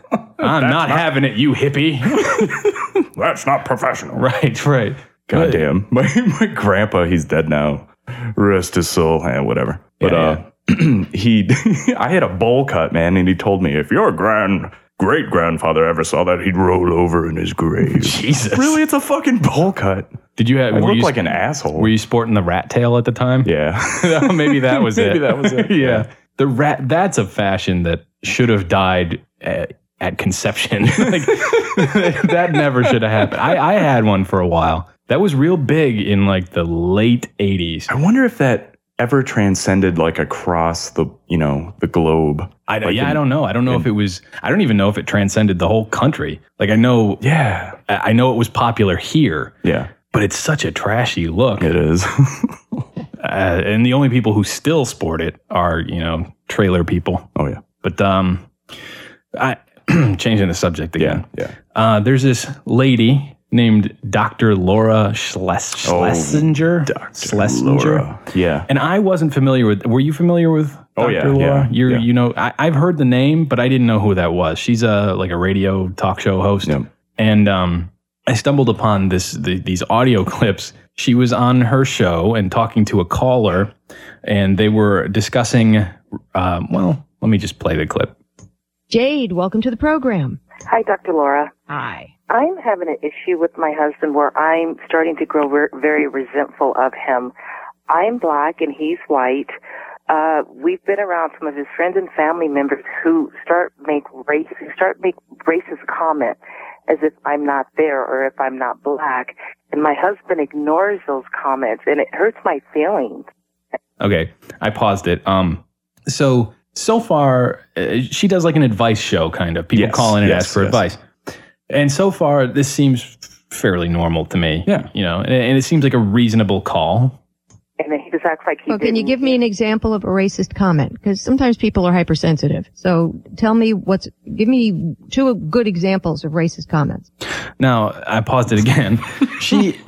A: I'm not, having it, you hippie.
B: That's not professional.
A: Right, right.
B: Goddamn. My, my grandpa, he's dead now. rest his soul, and whatever. But
A: Yeah,
B: uh, he, I had a bowl cut, man, and he told me if your grand great grandfather ever saw that, he'd roll over in his grave.
A: Jesus.
B: Really, it's a fucking bowl cut.
A: Did you have?
B: I
A: were
B: look
A: you,
B: like an asshole.
A: Were you sporting the rat tail at the time?
B: Yeah.
A: Maybe that was
B: Maybe
A: it.
B: that was it.
A: yeah. The rat. That's a fashion that should have died at, at conception. Like, that never should have happened. I, I had one for a while. That was real big in like the late eighties.
B: I wonder if that ever transcended like across the, you know, the globe.
A: I don't,
B: Like
A: yeah,
B: in-
A: I don't know. I don't know
B: in-
A: if it was. I don't even know if it transcended the whole country. Like I know.
B: Yeah.
A: I I know it was popular here,
B: Yeah,
A: but it's such a trashy look.
B: it is.
A: Uh, and the only people who still sport it are, you know, trailer people.
B: Oh, yeah.
A: But um, I changing the subject again.
B: Yeah. Yeah.
A: Uh, there's this lady named Doctor Laura Schles-
B: Oh,
A: Schlesinger.
B: Doctor
A: Schlesinger.
B: Laura. Yeah.
A: And I wasn't familiar with. Were you familiar with Doctor
B: Oh, yeah,
A: Laura?
B: yeah,
A: You're,
B: yeah.
A: you know, I, I've heard the name, but I didn't know who that was. She's a like a radio talk show host.
B: Yep.
A: And um, I stumbled upon this the, these audio clips. She was on her show and talking to a caller, and they were discussing. Um, well, let me just play the clip.
C: Jade, welcome to the program.
D: Hi, Doctor Laura.
C: Hi.
D: I'm having an issue with my husband where I'm starting to grow ver- very resentful of him. I'm black and he's white. Uh, we've been around some of his friends and family members who start make race, who start make racist comments as if I'm not there or if I'm not black. And my husband ignores those comments and it hurts my feelings.
A: Okay, I paused it. Um, so so far, uh, she does like an advice show, kind of. People
B: Yes,
A: call in and
B: yes,
A: ask for
B: yes.
A: advice. And so far, this seems fairly normal to me.
B: Yeah.
A: You know, and, and it seems like a reasonable call.
D: And then he just acts like he
C: Well, can you
D: didn't-
C: give me an example of a racist comment? Because sometimes people are hypersensitive. So tell me what's, give me two good examples of racist comments.
A: Now, I paused it again. She,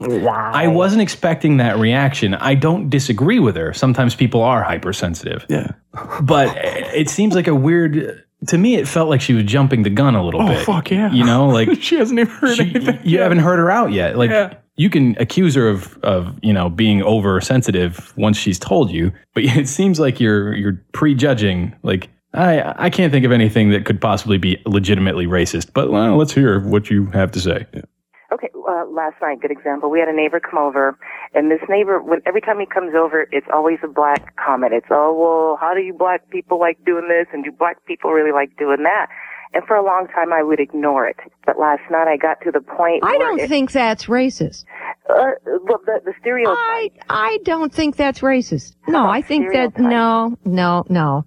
A: I wasn't expecting that reaction. I don't disagree with her. Sometimes people are hypersensitive.
B: Yeah.
A: But it seems like a weird, to me, it felt like she was jumping the gun a little
B: Oh,
A: bit.
B: fuck yeah.
A: You know, like
B: She hasn't even heard
A: she,
B: anything.
A: you
B: yet.
A: haven't heard her out yet. Like
B: Yeah.
A: you can accuse her of, of, you know, being oversensitive once she's told you, but it seems like you're, you're prejudging. Like, I, I can't think of anything that could possibly be legitimately racist, but well, let's hear what you have to say.
D: Okay, uh, last night, good example. We had a neighbor come over, and this neighbor, when every time he comes over, it's always a black comment. It's, oh, well, how do you black people like doing this, and do black people really like doing that? And for a long time, I would ignore it. But last night, I got to the point
C: I
D: where
C: don't
D: it,
C: think that's racist.
D: uh, well, the, the stereotype.
C: I, I don't think that's racist. No, I think that,
D: stereotype?
C: no, no, no.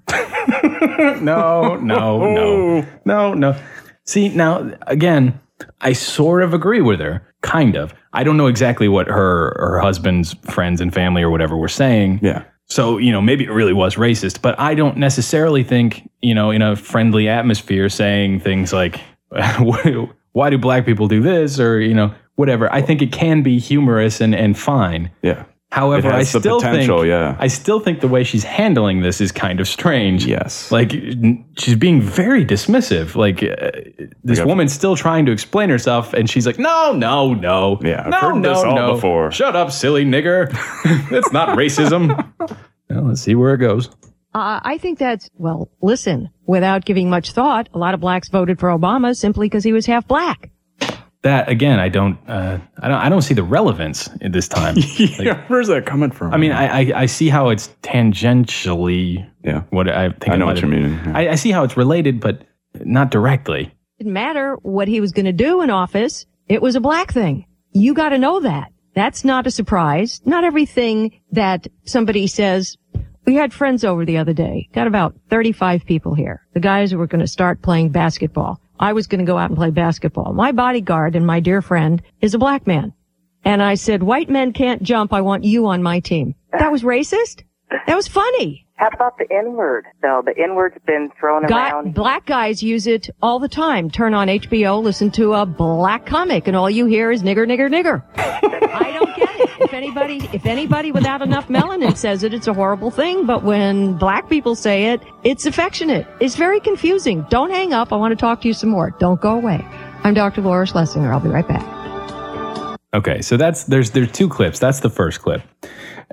A: No, no, no, no, no. See, now, again, I sort of agree with her, kind of. I don't know exactly what her, her husband's friends and family or whatever were saying.
B: Yeah.
A: So, you know, maybe it really was racist, but I don't necessarily think, you know, in a friendly atmosphere saying things like, why do black people do this? Or, you know, whatever. I think it can be humorous and, and fine.
B: Yeah.
A: However,
B: It
A: I
B: has the
A: still
B: potential,
A: think,
B: yeah.
A: I still think the way she's handling this is kind of strange.
B: Yes.
A: Like, n- she's being very dismissive. Like, uh, this
B: Like,
A: woman's still trying to explain herself, and she's like, no, no, no.
B: Yeah, I've
A: no,
B: heard
A: no,
B: this all
A: no.
B: before.
A: Shut up, silly nigger. That's not racism. Well, let's see where it goes.
C: Uh, I think that's, well, listen, without giving much thought, a lot of blacks voted for Obama simply because he was half black.
A: That, again, I don't, uh, I don't, I don't see the relevance in this time.
B: Yeah. Where's that coming from?
A: I mean, I, I, I see how it's tangentially
B: yeah.
A: what I think.
B: I know
A: might
B: what
A: have-
B: you mean. Yeah.
A: I, I see how it's related, but not directly.
C: Didn't matter what he was going to do in office. It was a black thing. You got to know that. That's not a surprise. Not everything that somebody says. We had friends over the other day. Got about thirty-five people here. The guys who were going to start playing basketball. I was going to go out and play basketball. My bodyguard and my dear friend is a black man. And I said, white men can't jump. I want you on my team. That was racist? That was funny.
D: How about the N-word, though? The N-word's been thrown
C: Guy,
D: around.
C: black guys use it all the time. Turn on H B O, listen to a black comic, and all you hear is nigger, nigger, nigger. I don't get it. If anybody, if anybody without enough melanin says it, it's a horrible thing. But when black people say it, it's affectionate. It's very confusing. Don't hang up. I want to talk to you some more. Don't go away. I'm Doctor Laura Schlesinger. I'll be right back.
A: Okay, so that's there's there's two clips. That's the first clip.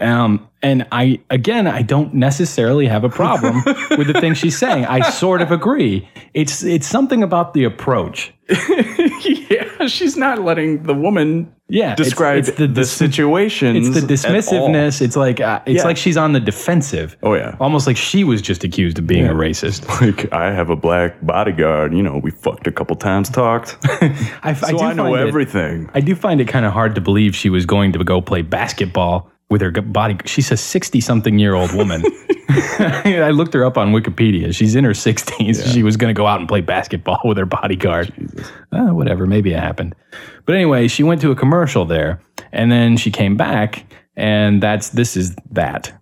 A: Um, and I, again, I don't necessarily have a problem with the thing she's saying. I sort of agree. It's, it's something about the approach.
B: Yeah, she's not letting the woman
A: Yeah,
B: describe
A: it's, it's the,
B: the situation.
A: It's the dismissiveness. It's like uh, it's
B: Yeah.
A: like she's on the defensive.
B: Oh, yeah.
A: Almost like she was just accused of being
B: Yeah.
A: a racist.
B: Like, I have a black bodyguard. You know, we fucked a couple times, talked.
A: I, I
B: so
A: do
B: I, know
A: find it-
B: everything.
A: I do find it kind of hard to believe she was going to go play basketball with her g- body. She's a sixty-something-year-old woman. I looked her up on Wikipedia. She's in her sixties.
B: Yeah.
A: She was going to go out and play basketball with her bodyguard. Uh, whatever, maybe it happened. But anyway, she went to a commercial there, and then she came back, and that's this is that.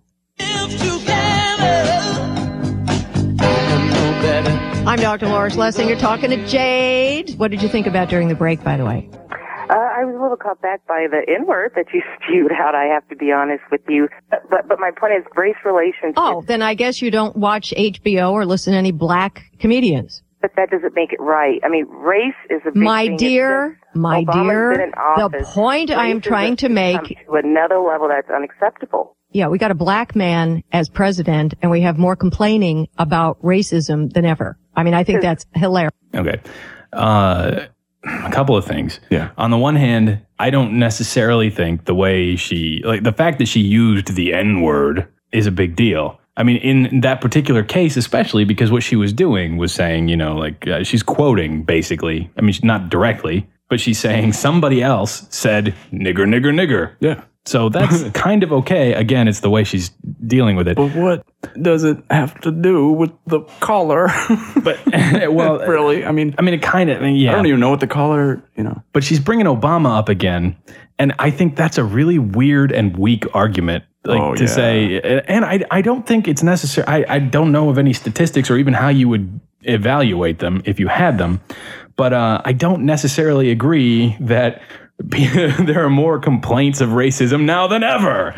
C: I'm Doctor Loris Lessing. You're talking to Jade. What did you think about during the break, by the way?
D: Uh, I was a little caught back by the N-word that you spewed out, I have to be honest with you. But, but, but my point is race relations.
C: Oh, then I guess you don't watch H B O or listen to any black comedians.
D: But that doesn't make it right. I mean, race is a big
C: My
D: thing.
C: dear,
D: It's just-
C: my
D: Obama's
C: dear,
D: been in
C: the
D: office.
C: point I am
D: Racism
C: trying to
D: has
C: make-
D: come to another level that's unacceptable.
C: Yeah, we got a black man as president, and we have more complaining about racism than ever. I mean, I think that's hilarious.
A: Okay. Uh, a couple of things.
B: Yeah.
A: On the one hand, I don't necessarily think the way she, like the fact that she used the N word is a big deal. I mean, in that particular case, especially because what she was doing was saying, you know, like uh, she's quoting basically. I mean, not directly, but she's saying somebody else said nigger, nigger, nigger.
B: Yeah.
A: So that's kind of okay. Again, it's the way she's dealing with it.
B: But what does it have to do with the caller?
A: But well,
B: really, I mean,
A: I mean, it kind of, yeah.
B: I don't even know what the caller, you know.
A: But she's bringing Obama up again, and I think that's a really weird and weak argument. Like
B: Oh,
A: to
B: yeah.
A: say, and I, I don't think it's necessary. I, I don't know of any statistics or even how you would evaluate them if you had them. But uh, I don't necessarily agree that there are more complaints of racism now than ever.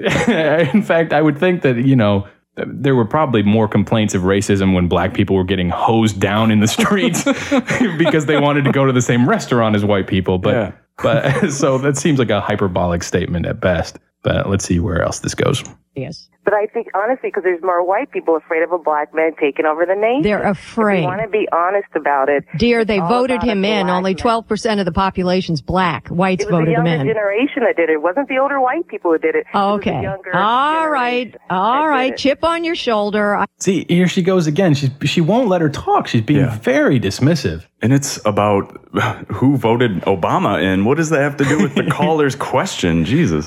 A: In fact, I would think that, you know, there were probably more complaints of racism when black people were getting hosed down in the streets because they wanted to go to the same restaurant as white people. But,
B: Yeah.
A: but so that seems like a hyperbolic statement at best. But let's see where else this goes.
C: Yes.
D: But I think, honestly, because there's more white people afraid of a black man taking over the nation.
C: They're
D: If
C: afraid.
D: you want to be honest about it.
C: Dear, they
D: all
C: voted
D: about a
C: him in.
D: black
C: Only
D: man.
C: twelve percent of the population's black. Whites
D: It was the
C: voted him
D: younger
C: in.
D: generation that did it. It wasn't the older white people who did it. It was the
C: Okay.
D: younger
C: All right.
D: generation
C: All
D: that did
C: right.
D: it.
C: Chip on your shoulder. I-
A: See, here she goes again. She's, she won't let her talk. She's being
B: Yeah.
A: very dismissive.
B: And it's about who voted Obama in. What does that have to do with the caller's question? Jesus.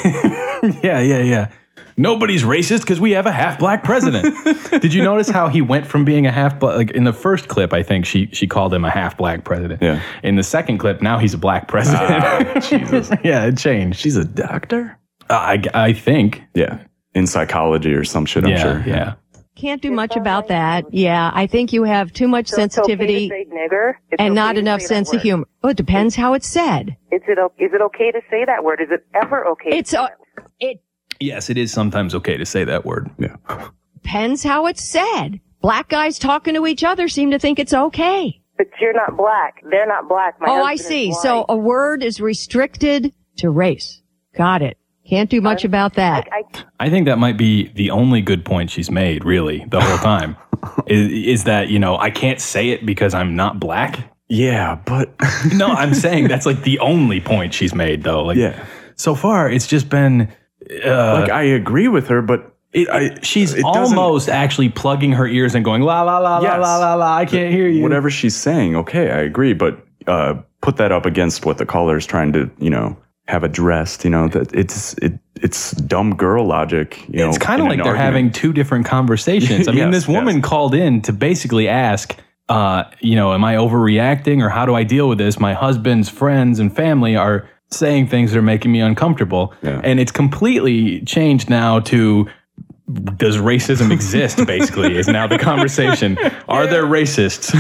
A: Yeah, yeah, yeah. Nobody's racist because we have a half black president. Did you notice how he went from being a half black? Like in the first clip, I think she she called him a half black president.
B: Yeah.
A: In the second clip, now he's a black president.
B: Ah, Jesus.
A: Yeah, it changed.
B: She's a doctor?
A: Uh, I I think.
B: Yeah. In psychology or some shit, I'm
A: Yeah,
B: sure.
A: yeah.
C: Can't do much about that. Yeah, I think you have too much
D: So it's okay to
C: sensitivity
D: say nigger? It's
C: and
D: okay
C: not
D: to
C: enough
D: say that
C: sense of
D: word.
C: humor. Oh, it depends how it's said.
D: Is it, o- is it okay to say that word? Is it ever okay
C: It's
D: to say
C: uh,
D: that word?
C: it
A: Yes, it is sometimes okay to say that word.
B: Yeah.
C: depends how it's said. Black guys talking to each other seem to think it's okay.
D: But you're not black. They're not black. My
C: Oh, I
D: husband is
C: see.
D: white.
C: So a word is restricted to race. Got it. Can't do much about that.
D: I,
A: I think that might be the only good point she's made, really, the whole time. is, is that, you know, I can't say it because I'm not black.
B: Yeah, but
A: No, I'm saying that's like the only point she's made, though. Like,
B: yeah.
A: so far, it's just been. Uh,
B: Like I agree with her, but
A: it,
B: I,
A: she's
B: it doesn't-
A: almost actually plugging her ears and going la la la la
B: Yes.
A: la la la. I can't hear you.
B: whatever she's saying, okay, I agree, but uh, put that up against what the caller is trying to, you know, have addressed. You know, that it's it it's dumb girl logic. You know,
A: It's kind of
B: in
A: like
B: an
A: they're
B: argument.
A: having two different conversations. I mean,
B: Yes,
A: this woman
B: yes.
A: called in to basically ask, uh, you know, am I overreacting or how do I deal with this? My husband's friends and family are saying things that are making me uncomfortable.
B: Yeah.
A: And it's completely changed now to, does racism exist, basically, is now the conversation. Are there racists?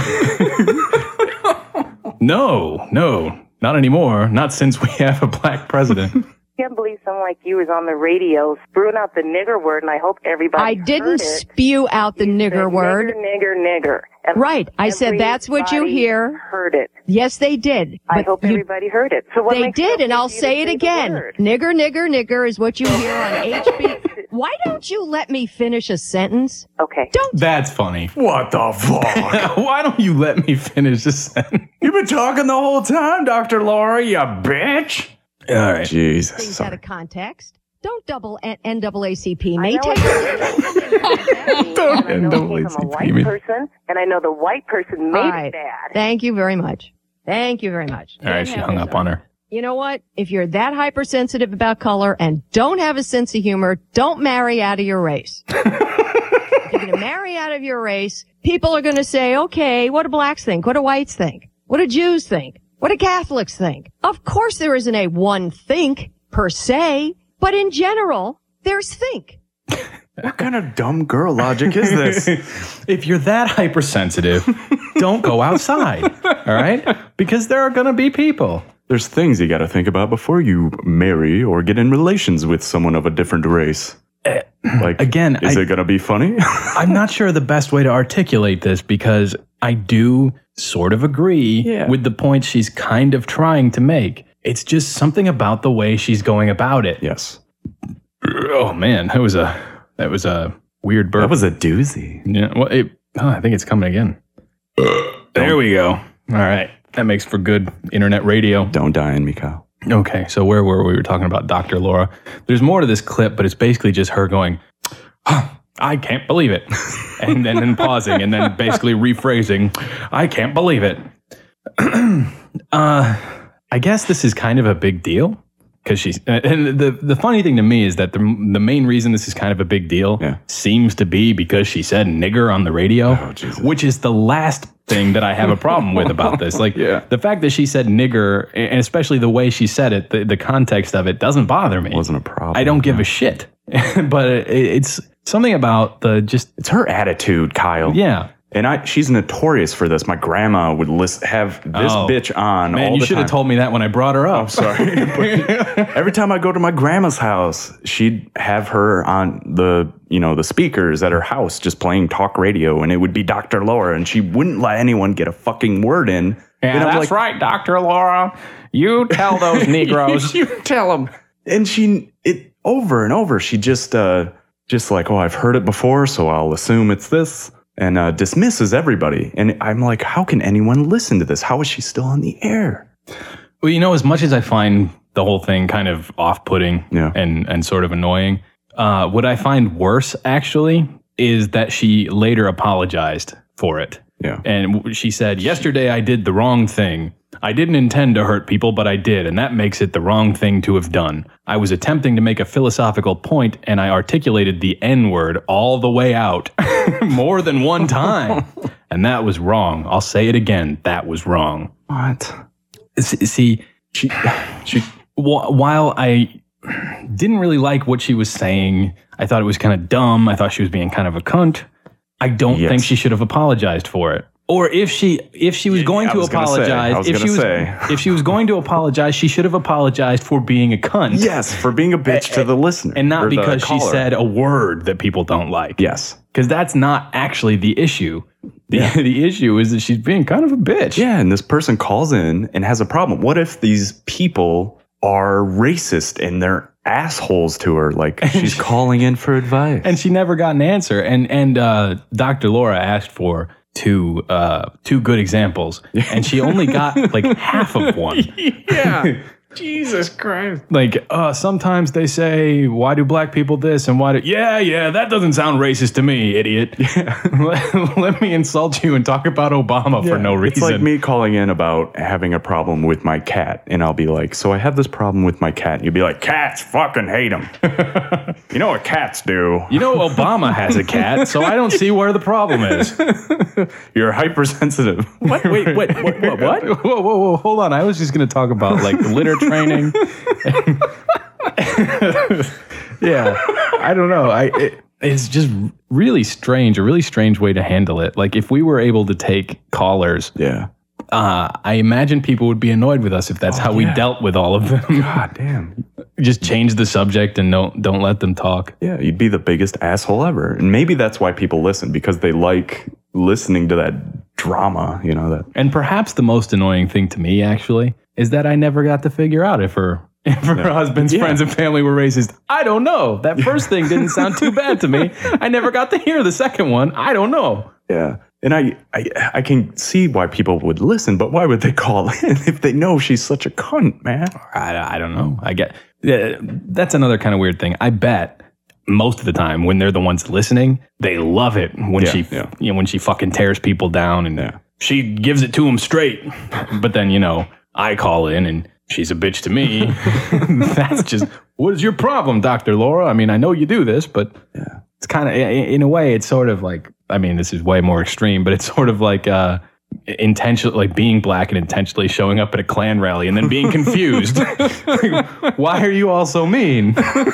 A: No, no, not anymore. Not since we have a black president.
D: can't believe person like you is on the radio spewing out the nigger word, and I hope everybody
C: I didn't
D: heard it.
C: spew out the
D: You
C: nigger
D: said
C: word.
D: Nigger, nigger, nigger. And
C: Right. I said that's what you
D: everybody
C: hear.
D: Heard it.
C: Yes, they did.
D: I
C: But
D: hope
C: you-
D: everybody heard it. So what
C: They
D: makes it
C: did,
D: okay
C: and I'll
D: for you to
C: say it
D: the
C: again.
D: word?
C: Nigger, nigger, nigger is what you hear on H B. Why don't you let me finish a sentence?
D: Okay.
C: Don't.
A: That's funny.
B: What the fuck?
A: Why don't you let me finish this sentence?
B: You've been talking the whole time, Doctor Laura, you bitch.
A: All right.
B: Jesus.
C: Things out of context. Don't double N- N double A C P
D: I
C: me.
D: know
C: Take
D: it's-
A: Don't
D: and I know
A: N double A
D: because
A: C
D: I'm a
A: P me.
D: white person, and I know the white person made
C: All right.
D: it bad.
C: Thank you very much. Thank you very much.
A: All right, she hung up on her.
C: You know what? If you're that hypersensitive about color and don't have a sense of humor, don't marry out of your race. If you're going to marry out of your race, people are going to say, okay, what do blacks think? What do whites think? What do Jews think? What do Catholics think? Of course there isn't a one think per se, but in general, there's think.
B: What kind of dumb girl logic is this?
A: If you're that hypersensitive, don't go outside. All right? Because there are going to be people.
B: There's things you got to think about before you marry or get in relations with someone of a different race. Like,
A: Again,
B: is
A: I-
B: it going to be funny?
A: I'm not sure the best way to articulate this because I do sort of agree
B: Yeah.
A: with the point she's kind of trying to make. It's just something about the way she's going about it.
B: Yes.
A: Oh man, that was a that was a weird burp.
B: That was a doozy.
A: Yeah, well, it, oh, I think it's coming again. There we go. All right, that makes for good internet radio.
B: Don't die on me, Kyle.
A: Okay, so where were we? We were talking about Doctor Laura. There's more to this clip, but it's basically just her going, "Huh, I can't believe it," and then, then pausing, and then basically rephrasing, "I can't believe it." uh, I guess this is kind of a big deal. Because she's, and the the funny thing to me is that the the main reason this is kind of a big deal
B: Yeah.
A: seems to be because she said nigger on the radio,
B: Oh, Jesus.
A: which is the last thing that I have a problem with about this. Like
B: Yeah.
A: the fact that she said nigger, and especially the way she said it, the, the context of it doesn't bother me.
B: Wasn't a problem.
A: I don't give
B: no.
A: a shit. But it, it's something about the just
B: It's her attitude, Kyle.
A: yeah.
B: And I, she's notorious for this. My grandma would list, have this
A: Oh,
B: bitch on
A: Man,
B: all
A: you
B: the
A: should
B: time.
A: have told me that when I brought her up.
B: I'm sorry. But every time I go to my grandma's house, she'd have her on the, you know, the speakers at her house just playing talk radio, and it would be Doctor Laura, and she wouldn't let anyone get a fucking word in.
A: Yeah,
B: and I'm
A: that's
B: like,
A: right, Doctor Laura. You tell those Negroes.
B: you tell them. And she, it over and over, she just, uh, just like, oh, I've heard it before, so I'll assume it's this. And uh, dismisses everybody. And I'm like, how can anyone listen to this? How is she still on the air?
A: Well, you know, as much as I find the whole thing kind of off-putting
B: Yeah.
A: and, and sort of annoying, uh, what I find worse, actually, is that she later apologized for it.
B: Yeah.
A: And w- she said, yesterday I did the wrong thing. I didn't intend to hurt people, but I did, and that makes it the wrong thing to have done. I was attempting to make a philosophical point, and I articulated the N-word all the way out more than one time. And that was wrong. I'll say it again. That was wrong.
B: What?
A: S- See,
B: She, she,
A: wh- while I didn't really like what she was saying, I thought it was kind of dumb. I thought she was being kind of a cunt. I don't
B: Yes.
A: think she should have apologized for it. Or if she if she was going
B: I
A: to
B: was gonna say,
A: apologize,
B: I was
A: if
B: gonna
A: she was
B: say.
A: if she was going to apologize, she should have apologized for being a cunt.
B: yes, for being a bitch to the listener.
A: And not
B: or the
A: because she
B: caller.
A: said a word that people don't like.
B: Yes.
A: Because that's not actually the issue. The, the issue is that she's being kind of a bitch.
B: Yeah, and this person calls in and has a problem. What if these people are racist and they're assholes to her? Like, she's calling in for advice.
A: And she never got an answer. And and uh, Doctor Laura asked for two uh, two good examples, and she only got like half of one.
B: yeah. Jesus Christ.
A: Like, uh, sometimes they say, why do black people this and why do... Yeah, yeah, that doesn't sound racist to me, idiot. let, let me insult you and talk about Obama for no reason.
B: It's like me calling in about having a problem with my cat, and I'll be like, so I have this problem with my cat. And you'll be like, cats fucking hate them. You know what cats do?
A: You know, Obama has a cat, so I don't see where the problem is.
B: You're hypersensitive. What? Wait, wait, what? What? what?
A: Whoa, whoa, whoa, hold on. I was just going to talk about like litter training. Yeah, I don't know. I it, it's just really strange, a really strange way to handle it. Like if we were able to take callers,
B: Yeah.
A: uh, I imagine people would be annoyed with us if that's how we
B: yeah.
A: dealt with all of them.
B: God damn.
A: Just change the subject and don't don't let them talk.
B: Yeah, you'd be the biggest asshole ever. And maybe that's why people listen, because they like listening to that drama, you know, that.
A: And perhaps the most annoying thing to me, actually, is that I never got to figure out if her if her no. husband's yeah. friends and family were racist. I don't know. That first thing didn't sound too bad to me. I never got to hear the second one. I don't know.
B: Yeah. And I, I I can see why people would listen, but why would they call in if they know she's such a cunt, man?
A: I, I don't know. I get uh, that's another kind of weird thing. I bet most of the time when they're the ones listening, they love it when yeah, she yeah. you know when she fucking tears people down and
B: yeah.
A: she gives it to them straight. But then, you know, I call in and she's a bitch to me. That's just, what is your problem, Doctor Laura? I mean, I know you do this, but
B: yeah.
A: it's kind of, in a way, it's sort of like, I mean, this is way more extreme, but it's sort of like uh, intentionally, like being black and intentionally showing up at a Klan rally and then being confused. Like, why are you all so mean?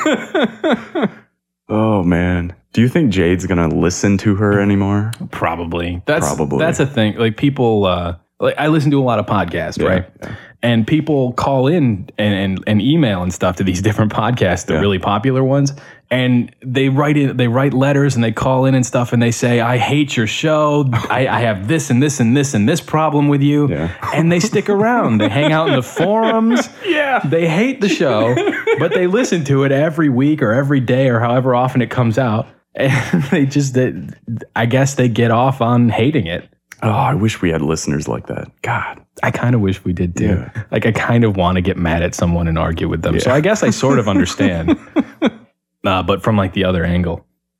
B: Oh, man. Do you think Jade's going to listen to her anymore?
A: Probably. That's,
B: Probably.
A: That's a thing. Like people, uh, like I listen to a lot of podcasts,
B: yeah,
A: right?
B: Yeah.
A: And people call in and, and, and email and stuff to these different podcasts, the
B: yeah.
A: really popular ones. And they write in, they write letters and they call in and stuff and they say, I hate your show. I, I have this and this and this and this problem with you.
B: Yeah.
A: And they stick around. They hang out in the forums.
B: Yeah.
A: They hate the show, but they listen to it every week or every day or however often it comes out. And they just, they, I guess they get off on hating it.
B: Oh, I wish we had listeners like that. God.
A: I kind of wish we did too.
B: Yeah.
A: Like I kind of want to get mad at someone and argue with them.
B: Yeah.
A: So I guess I sort of understand. Uh, but from like the other angle.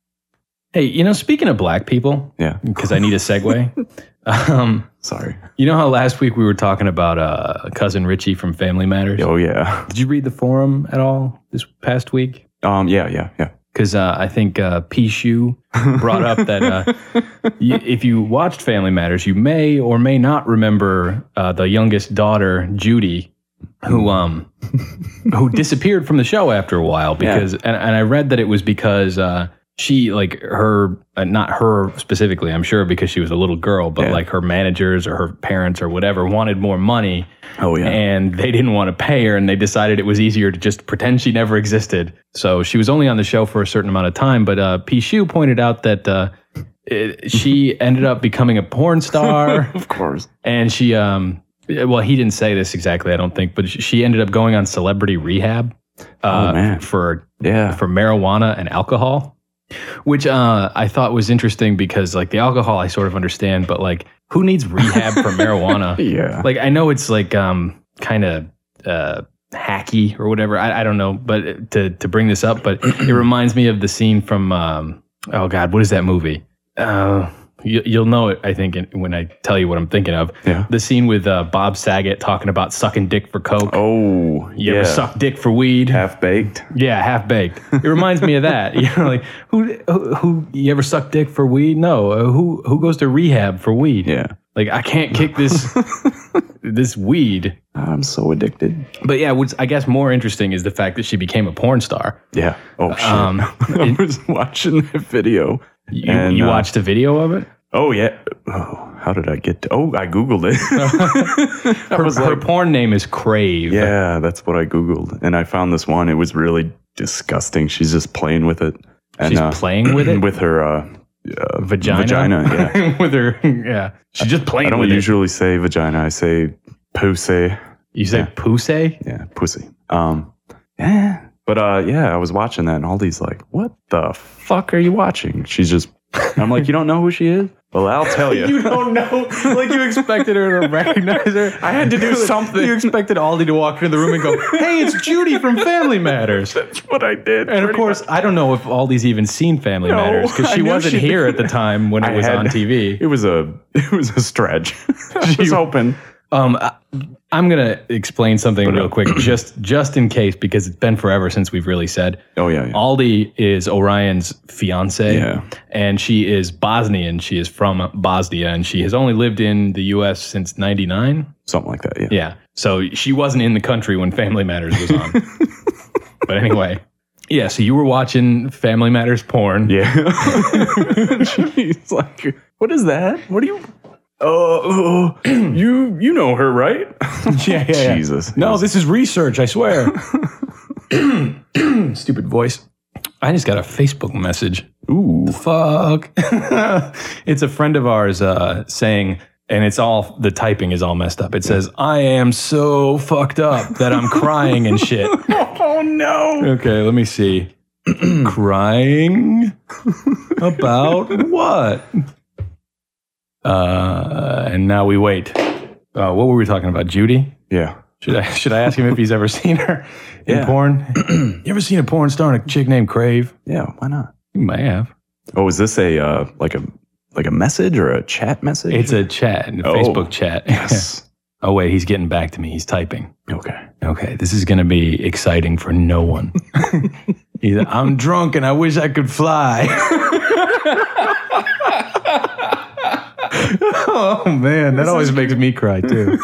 A: Hey, you know, speaking of black people,
B: yeah,
A: because I need a segue. um,
B: Sorry.
A: You know how last week we were talking about uh, cousin Richie from Family Matters?
B: Oh, yeah.
A: Did you read the forum at all this past week?
B: Um, yeah, yeah, yeah.
A: Because uh, I think uh, P. Shu brought up that uh, y- if you watched Family Matters, you may or may not remember uh, the youngest daughter, Judy, who um who disappeared from the show after a while because yeah. and, and I read that it was because uh she like her uh, not her specifically, I'm sure, because she was a little girl, but
B: yeah.
A: like her managers or her parents or whatever wanted more money.
B: Oh yeah.
A: And they didn't want to pay her, and they decided it was easier to just pretend she never existed. So she was only on the show for a certain amount of time, but uh P. Shu pointed out that uh it, she ended up becoming a porn star.
B: Of course.
A: And she um well, he didn't say this exactly, I don't think, but she ended up going on celebrity rehab uh,
B: oh, man.
A: for
B: yeah.
A: for marijuana and alcohol, which uh, I thought was interesting because, like, the alcohol I sort of understand, but like, who needs rehab for marijuana?
B: Yeah,
A: like I know it's like um, kind of uh, hacky or whatever. I, I don't know, but to to bring this up, but it reminds me of the scene from um, oh God, what is that movie? Uh, You, you'll know it, I think, when I tell you what I'm thinking of.
B: Yeah.
A: The scene with uh, Bob Saget talking about sucking dick for coke.
B: Oh,
A: you
B: yeah.
A: ever suck dick for weed?
B: Half baked.
A: Yeah, half baked. It reminds me of that. You know, like who, who, who you ever suck dick for weed? No. Uh, who, who goes to rehab for weed?
B: Yeah.
A: Like I can't kick this, this weed.
B: I'm so addicted.
A: But yeah, what's I guess more interesting is the fact that she became a porn star.
B: Yeah. Oh shit.
A: Um,
B: I was watching that video.
A: You,
B: and,
A: you
B: uh,
A: watched a video of it?
B: Oh yeah. Oh, how did I get to? Oh, I googled it.
A: her,
B: was
A: her
B: like,
A: porn name is Crave.
B: Yeah, that's what I googled, and I found this one. It was really disgusting. She's just playing with it. And,
A: She's
B: uh,
A: playing with it
B: with her uh, uh,
A: vagina.
B: Vagina. Yeah.
A: With her. Yeah. She's just playing.
B: I don't
A: with
B: usually
A: it.
B: say vagina. I say pussy.
A: You say
B: yeah.
A: pussy?
B: Yeah, pussy. Um. Yeah. But uh, yeah, I was watching that, and all these like, what the fuck are you watching? She's just. I'm like, you don't know who she is? Well, I'll tell you.
A: You don't know. Like you expected her to recognize her.
B: I had to do something.
A: You expected Aldi to walk into the room and go, "Hey, it's Judy from Family Matters."
B: That's what I did.
A: And of course, much. I don't know if Aldi's even seen Family
B: no,
A: Matters because she wasn't she here did. at the time when it I was had, on T V.
B: It was a it was a stretch. I was hoping.
A: Um, I, I'm gonna explain something real quick, just just in case, because it's been forever since we've really said.
B: Oh yeah, yeah.
A: Aldi is Orion's fiance,
B: yeah,
A: and she is Bosnian. She is from Bosnia, and she has only lived in the U S since ninety-nine,
B: something like that. Yeah,
A: yeah. So she wasn't in the country when Family Matters was on. But anyway, yeah. So you were watching Family Matters porn.
B: Yeah. She's like, "What is that? What are you?" Oh, uh, you you know her, right?
A: yeah, yeah, yeah.
B: Jesus.
A: No, this is research, I swear. Stupid voice. I just got a Facebook message.
B: Ooh.
A: Fuck. It's a friend of ours uh, saying, and it's all, the typing is all messed up. It says, I am so fucked up that I'm crying and shit.
B: Oh, no.
A: Okay, let me see. Crying about what? Uh, and now we wait. Uh, what were we talking about? Judy?
B: Yeah.
A: Should I should I ask him if he's ever seen her in
B: Yeah.
A: porn? You ever seen a porn star and a chick named Crave?
B: Yeah, why not?
A: You may have.
B: Oh, is this a uh, like a like a message or a chat message?
A: It's a chat, a
B: Oh,
A: Facebook chat.
B: Yes.
A: Oh wait, he's getting back to me. He's typing.
B: Okay.
A: Okay, this is going to be exciting for no one. He's, I'm drunk and I wish I could fly. Oh man, that always makes me cry too.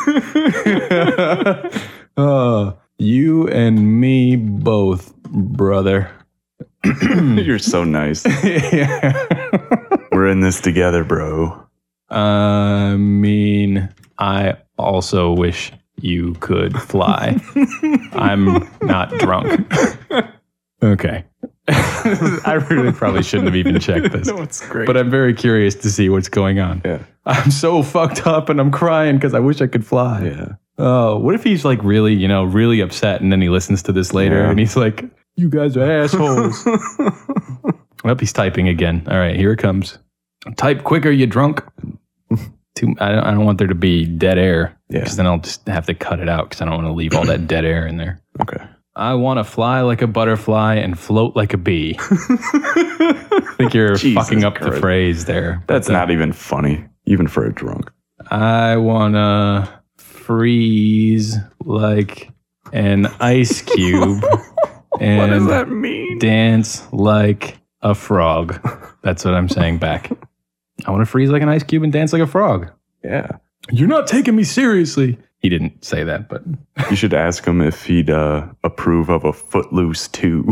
A: Oh, you and me both, brother.
B: You're so nice. We're in this together, bro.
A: I mean, I also wish you could fly. I'm not drunk. Okay. I really probably shouldn't have even checked this.
B: No, it's great.
A: But I'm very curious to see what's going on.
B: Yeah.
A: I'm so fucked up and I'm crying because I wish I could fly.
B: Yeah.
A: Oh, what if he's like really, you know, really upset and then he listens to this later
B: Yeah.
A: and he's like, you guys are assholes. Well, he's typing again. All right, here it comes. Type quicker, you drunk. Too, I, don't, I don't want there to be dead air
B: Yeah.
A: because then I'll just have to cut it out because I don't want to leave all that dead air in there.
B: Okay.
A: I want to fly like a butterfly and float like a bee. I think you're
B: Jesus
A: fucking up the
B: Christ.
A: phrase there.
B: That's
A: But, uh,
B: not even funny, even for a drunk.
A: I want to freeze like an ice cube and
B: What does that mean?
A: dance like a frog. That's what I'm saying back. I want to freeze like an ice cube and dance like a frog.
B: Yeah.
A: You're not taking me seriously. He didn't say that, but
B: You should ask him if he'd uh, approve of a Footloose two.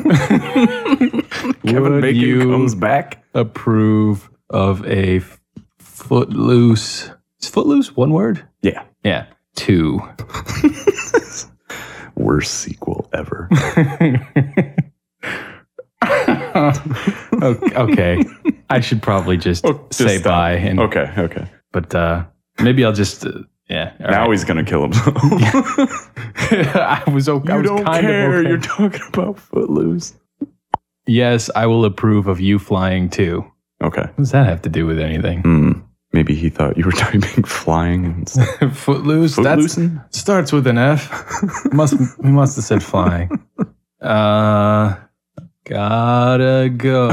B: Kevin
A: Would
B: Bacon
A: you
B: comes back.
A: approve of a f- footloose. Is footloose one word?
B: Yeah.
A: Yeah, two.
B: Worst sequel ever.
A: Okay, okay. I should probably just
B: Oh, just
A: say
B: stop.
A: bye. And,
B: Okay, okay.
A: But uh, maybe I'll just, uh, yeah. all
B: Now
A: right.
B: he's going to kill himself.
A: I was okay. I
B: You
A: was
B: don't
A: kind
B: care.
A: Of okay.
B: You're talking about Footloose.
A: Yes, I will approve of you flying too.
B: Okay.
A: What does that have to do with anything?
B: Hmm. Maybe he thought you were typing flying and stuff.
A: Footloose? That's,
B: Footloosen?
A: starts with an F. must He must have said flying. Uh, gotta go.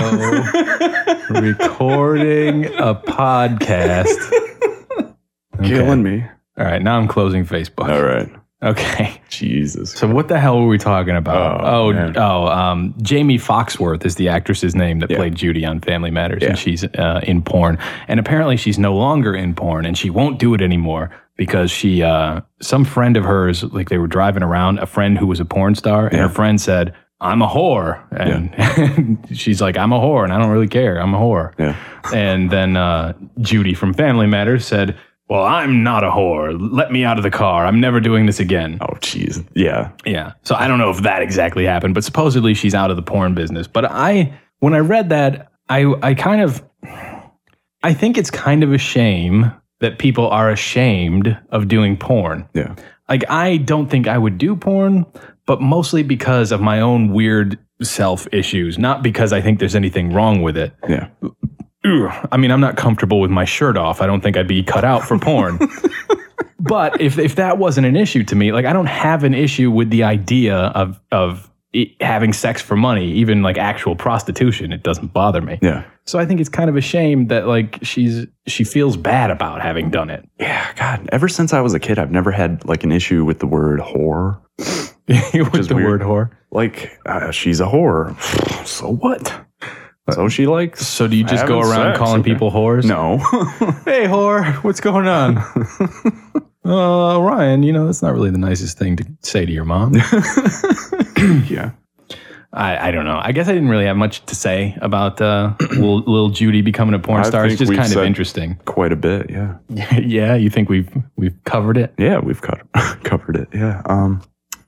A: Recording a podcast. Okay.
B: Killing me.
A: All right, now I'm closing Facebook.
B: All right.
A: Okay.
B: Jesus.
A: So what the hell were we talking about?
B: Oh,
A: Oh,
B: man.
A: oh, um, Jamie Foxworth is the actress's name that
B: Yeah.
A: played Judy on Family Matters,
B: Yeah.
A: and she's uh, in porn. And apparently, she's no longer in porn, and she won't do it anymore because she, uh, some friend of hers, like they were driving around, a friend who was a porn star, and
B: Yeah.
A: her friend said, "I'm a whore," and she's like, "I'm a whore, and I don't really care. I'm a whore."
B: Yeah.
A: And then uh, Judy from Family Matters said, "Well, I'm not a whore. Let me out of the car. I'm never doing this again."
B: Oh, jeez. Yeah.
A: Yeah. So I don't know if that exactly happened, but supposedly she's out of the porn business. But I, when I read that, I, I kind of, I think it's kind of a shame that people are ashamed of doing porn.
B: Yeah.
A: Like, I don't think I would do porn, but mostly because of my own weird self issues, not because I think there's anything wrong with it.
B: Yeah.
A: Ugh. I mean, I'm not comfortable with my shirt off. I don't think I'd be cut out for porn. But if if that wasn't an issue to me, like I don't have an issue with the idea of of it, having sex for money, even like actual prostitution. It doesn't bother me.
B: Yeah.
A: So I think it's kind of a shame that like she's she feels bad about having done it.
B: Yeah. God, ever since I was a kid, I've never had like an issue with the word whore.
A: with
B: is
A: the
B: weird.
A: word whore.
B: Like, uh, she's a whore. So what? So she likes.
A: So do you just go
B: having
A: around
B: sex,
A: calling
B: okay.
A: people whores?
B: No.
A: Hey, whore, what's going on? uh, Ryan, you know, that's not really the nicest thing to say to your mom.
B: Yeah.
A: I, I don't know. I guess I didn't really have much to say about uh, little, little Judy becoming a porn
B: I
A: star. It's
B: think
A: just
B: we've
A: kind of
B: said-
A: interesting.
B: Quite a bit. Yeah.
A: Yeah, you think we've we've covered it?
B: Yeah, we've cut, covered it. Yeah. Um.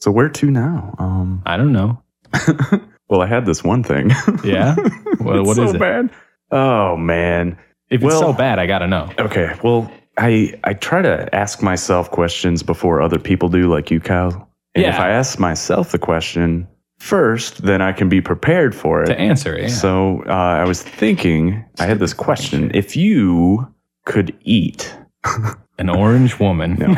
B: So where to now? Um,
A: I don't know.
B: well, I had this one thing.
A: Yeah? Well, what
B: so
A: is it?
B: bad. Oh, man.
A: If it's
B: Well-
A: so bad, I got to know.
B: Okay, well, I I try to ask myself questions before other people do, like you, Kyle. And if
A: Yeah.
B: I ask myself the question first, then I can be prepared for it.
A: To answer it, yeah.
B: So uh, I was thinking, I had this question. If you could eat,
A: An orange woman.
B: no.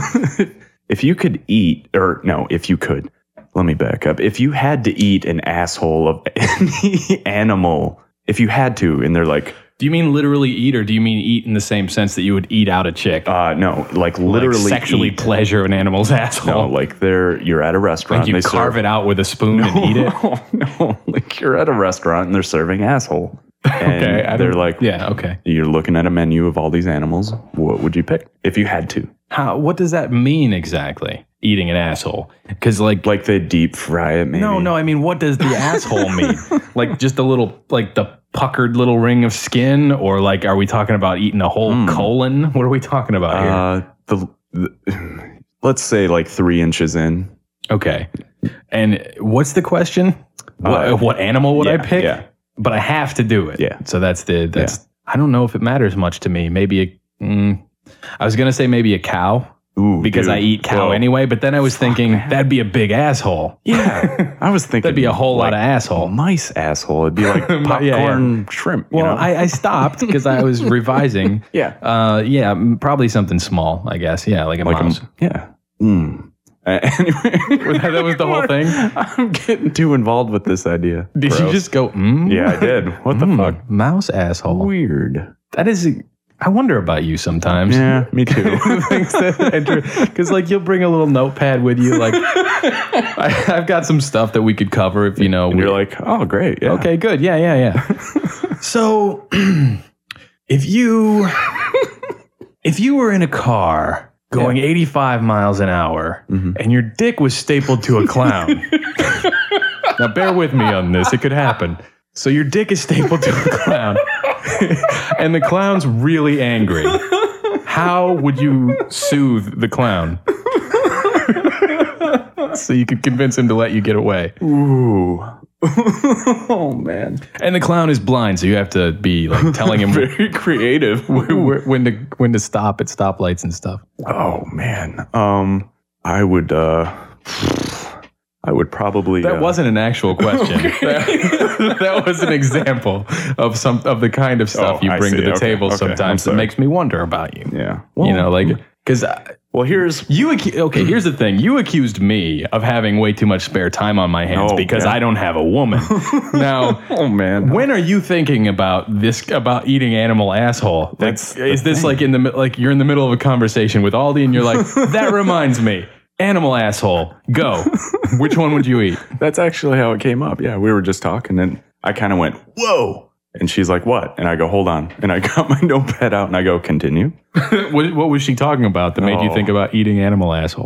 B: if you could eat, or no, if you could, let me back up. If you had to eat an asshole of any animal, if you had to, and they're like,
A: Do you mean literally eat, or do you mean eat in the same sense that you would eat out a chick?
B: uh, no, like
A: Like
B: literally
A: sexually
B: eat.
A: pleasure an animal's asshole?
B: No, like they're you're at a restaurant.
A: like you
B: and they
A: carve
B: serve,
A: it out with a spoon and eat it?
B: No, like you're at a restaurant and they're serving asshole. And
A: Okay. I
B: they're
A: don't-
B: like,
A: yeah, okay.
B: you're looking at a menu of all these animals. What would you pick if you had to?
A: How? What does that mean exactly? Eating an asshole? Because like,
B: Like they deep fry it, maybe.
A: no, no. I mean, what does the asshole mean? Like just a little, like the puckered little ring of skin, or like, are we talking about eating a whole
B: Mm.
A: colon? What are we talking about here?
B: Uh, the, the let's say like three inches in.
A: Okay. And what's the question? What,
B: Uh,
A: what animal would I
B: yeah,
A: pick?
B: yeah.
A: But I have to do it.
B: Yeah.
A: So that's the that's. I don't know if it matters much to me. Maybe a. Mm, I was gonna say maybe a cow
B: Ooh,
A: because
B: dude.
A: I eat cow
B: Whoa.
A: anyway. But then I was thinking that'd be a big asshole.
B: Yeah, I was thinking
A: That'd be a whole lot
B: like
A: of asshole.
B: mice asshole. It'd be like
A: Yeah,
B: popcorn shrimp. You
A: Well,
B: know?
A: I, I stopped because I was revising.
B: yeah,
A: Uh, yeah, m- probably something small. I guess. Yeah, like a
B: like
A: mouse.
B: a, yeah. Mm. Uh, anyway,
A: that, that was the whole thing.
B: I'm getting too involved with this idea.
A: Did you
B: Gross.
A: just go? Mm?
B: Yeah, I did. What the
A: Mm,
B: fuck?
A: mouse asshole.
B: Weird.
A: That is. I wonder about you sometimes.
B: Yeah, me too.
A: Things that enter because like you'll bring a little notepad with you. Like I, I've got some stuff that we could cover if you know.
B: And
A: we-
B: you're like, oh, great. Yeah.
A: okay, good. Yeah, yeah, yeah. So if you if you were in a car going eighty-five miles an hour
B: Mm-hmm.
A: and your dick was stapled to a clown. Now bear with me on this. It could happen. So your dick is stapled to a clown. And the clown's really angry. How would you soothe the clown? So you could convince him to let you get away.
B: Ooh. Oh, man.
A: And the clown is blind, so you have to be like telling him
B: Very creative.
A: wh- wh- when to when to stop at stoplights and stuff.
B: Oh, man. Um, I would, uh, I would probably.
A: That
B: uh,
A: wasn't an actual question. that, that was an example of some of the kind of stuff
B: Oh,
A: you
B: I
A: bring
B: see.
A: to the
B: Okay,
A: table
B: okay. I'm
A: sometimes that
B: sorry.
A: makes me wonder about you.
B: Yeah.
A: you know, like because.
B: Well, here's.
A: You acu- okay? Here's the thing. You accused me of having way too much spare time on my hands
B: Oh,
A: because
B: yeah.
A: I don't have a woman. Now,
B: Oh, man.
A: when are you thinking about this? About eating animal asshole? Like,
B: That's the
A: is this
B: thing.
A: like in the mi- like you're in the middle of a conversation with Aldi and you're like, that reminds me, animal asshole. Go. Which one would you eat?
B: That's actually how it came up. Yeah, we were just talking, and I kind of went, "Whoa!" And she's like, "What?" And I go, "Hold on." And I got my notepad out, and I go, "Continue."
A: what, what was she talking about that made you
B: Oh.
A: think about eating animal asshole?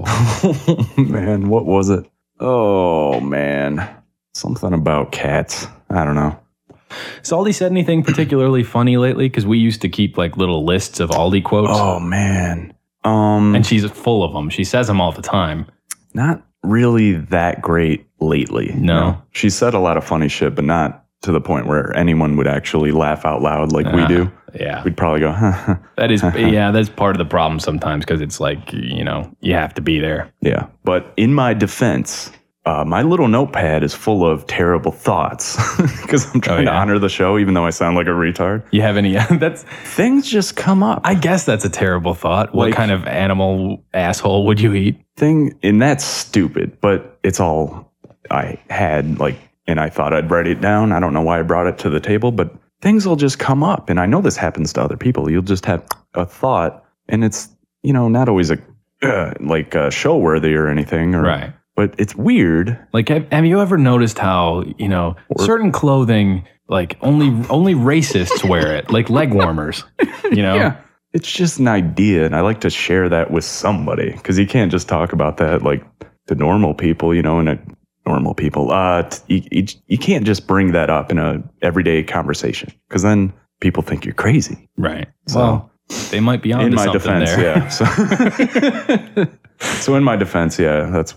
B: Man, what was it? Oh man, something about cats. I don't know.
A: Has Aldi said anything particularly funny lately? Because we used to keep like little lists of Aldi quotes,
B: Oh man, um,
A: and she's full of them. She says them all the time.
B: not really that great lately.
A: No.
B: She said a lot of funny shit, but not to the point where anyone would actually laugh out loud like we
A: Uh,
B: do.
A: Yeah.
B: We'd probably go, huh,
A: That is, yeah, that's part of the problem sometimes because it's like, you know, you have to be there.
B: yeah. But in my defense, uh, my little notepad is full of terrible thoughts because I'm trying to
A: yeah?
B: honor the show, even though I sound like a retard.
A: You have any, that's,
B: Things just come up.
A: I guess that's a terrible thought. What
B: Like-
A: kind of animal asshole would you eat?
B: Thing, and that's stupid, but it's all I had, like, and I thought I'd write it down. I don't know why I brought it to the table, but things will just come up. And I know this happens to other people. You'll just have a thought, and it's, you know, not always a, uh, like, uh, show worthy or anything. Or,
A: Right.
B: But it's weird.
A: Like, have, have you ever noticed how, you know, certain clothing, like only, only racists wear it, like leg warmers, you know?
B: It's just an idea, and I like to share that with somebody because you can't just talk about that like to normal people, you know, in a normal people. Uh, t- you, you, you can't just bring that up in a everyday conversation because then people think you're crazy.
A: Right.
B: So-
A: Well, they might be on
B: in my
A: something
B: defense,
A: there.
B: yeah. So, so in my defense, yeah, that's why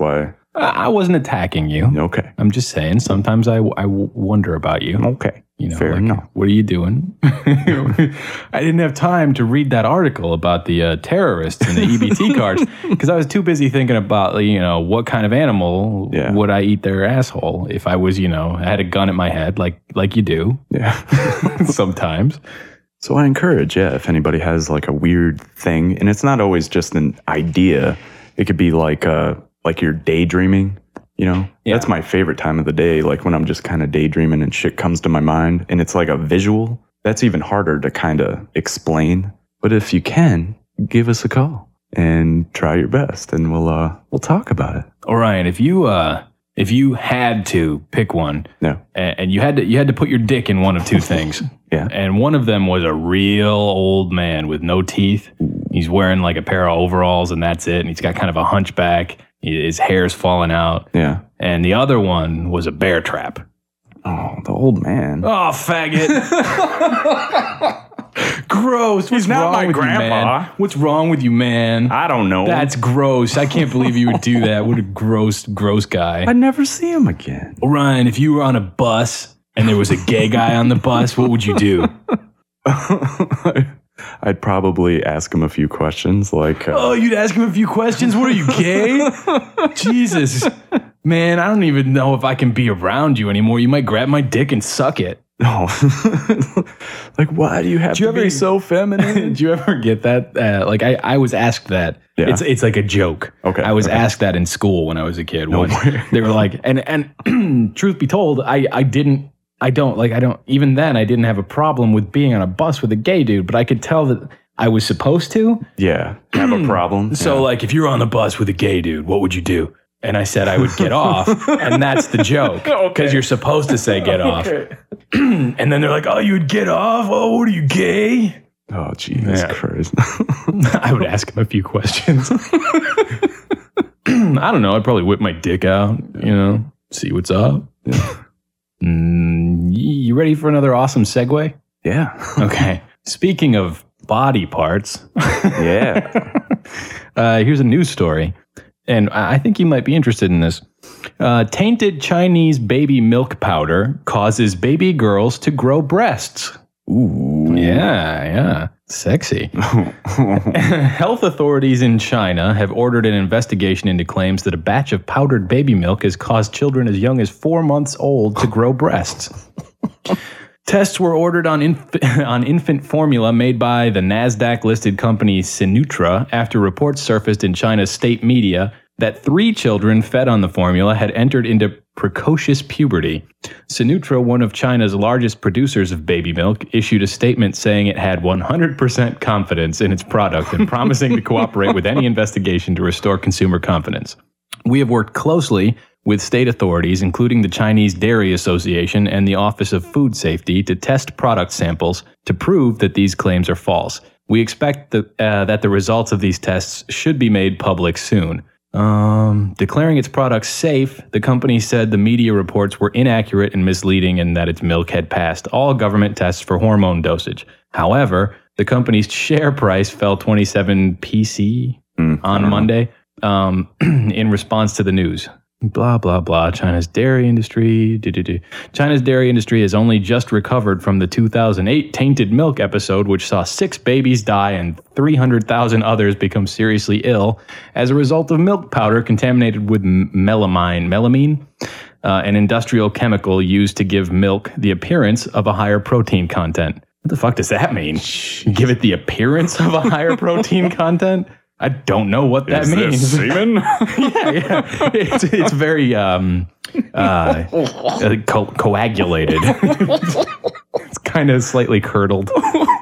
A: I wasn't attacking you.
B: Okay.
A: I'm just saying sometimes I, I wonder about you.
B: Okay.
A: You know,
B: Fair
A: like,
B: enough.
A: what are you doing? I didn't have time to read that article about the uh, terrorists and the E B T cards because I was too busy thinking about, you know, what kind of animal
B: Yeah.
A: would I eat their asshole if I was, you know, I had a gun at my head like like you do
B: Yeah.
A: sometimes.
B: So I encourage, yeah, if anybody has like a weird thing, and it's not always just an idea. It could be like uh like you're daydreaming, you know?
A: Yeah.
B: That's my favorite time of the day, like when I'm just kind of daydreaming and shit comes to my mind and it's like a visual. That's even harder to kind of explain. But if you can, give us a call and try your best and we'll uh we'll talk about it.
A: Orion, if you uh if you had to pick one,
B: No.
A: and, and you had to you had to put your dick in one of two things.
B: Yeah.
A: And one of them was a real old man with no teeth. He's wearing like a pair of overalls and that's it. And he's got kind of a hunchback. His hair's falling out.
B: Yeah.
A: And the other one was a bear trap.
B: Oh, the old man.
A: Oh, faggot. Gross. What's
B: not
A: wrong
B: my
A: with you,
B: grandpa.
A: man? What's wrong with you, man?
B: I don't know.
A: That's gross. I can't believe you would do that. What a gross, gross guy.
B: I'd never see him again.
A: Ryan, if you were on a bus and there was a gay guy on the bus, what would you do?
B: I'd probably ask him a few questions like, uh,
A: Oh, you'd ask him a few questions? What are you, gay? Jesus. Man, I don't even know if I can be around you anymore. You might grab my dick and suck it.
B: no. Like, why do you have
A: Do you
B: to
A: ever-
B: be so feminine?
A: Did you ever get that? Uh, like, I, I was asked that.
B: Yeah.
A: It's it's like a joke.
B: Okay,
A: I was
B: okay.
A: asked that in school when I was a kid.
B: No
A: When
B: way.
A: they were like, and and truth be told, I, I didn't, I don't, like, I don't, even then, I didn't have a problem with being on a bus with a gay dude, but I could tell that I was supposed to.
B: Yeah. Have a problem.
A: So,
B: Yeah.
A: like, if you're on the bus with a gay dude, what would you do? And I said I would get off, and that's the joke, because you're supposed to say get off. And then they're like, "Oh, you would get off? Oh, what are you, gay?"
B: Oh, Jesus
A: Yeah.
B: Christ.
A: I would ask him a few questions. I don't know. I'd probably whip my dick out, you know, see what's up.
B: Yeah.
A: Mm, you ready for another awesome segue?
B: Yeah.
A: Okay. Speaking of body parts,
B: Yeah.
A: uh, here's a news story. And I I think you might be interested in this. Uh, tainted Chinese baby milk powder causes baby girls to grow breasts.
B: Ooh.
A: Yeah, yeah. Sexy. Health authorities in China have ordered an investigation into claims that a batch of powdered baby milk has caused children as young as four months old to grow breasts. Tests were ordered on, inf- on infant formula made by the NASDAQ-listed company Sinutra after reports surfaced in China's state media that three children fed on the formula had entered into precocious puberty. Sinutra, one of China's largest producers of baby milk, issued a statement saying it had one hundred percent confidence in its product and promising to cooperate with any investigation to restore consumer confidence. We have worked closely with state authorities, including the Chinese Dairy Association and the Office of Food Safety, to test product samples to prove that these claims are false. We expect the, uh, that the results of these tests should be made public soon. Um, declaring its products safe, the company said the media reports were inaccurate and misleading and that its milk had passed all government tests for hormone dosage. However, the company's share price fell twenty-seven P C
B: Mm,
A: on Monday um, in response to the news. Blah, blah, blah. China's dairy industry. Do-do-do. China's dairy industry has only just recovered from the two thousand eight tainted milk episode, which saw six babies die and three hundred thousand others become seriously ill as a result of milk powder contaminated with m- melamine, melamine, uh, an industrial chemical used to give milk the appearance of a higher protein content. What the fuck does that mean? Give it the appearance of a higher protein content? I don't know what that
B: Is
A: means.
B: this semen?
A: yeah, yeah. It's, it's very um, uh, uh, co- coagulated. It's kind of slightly curdled.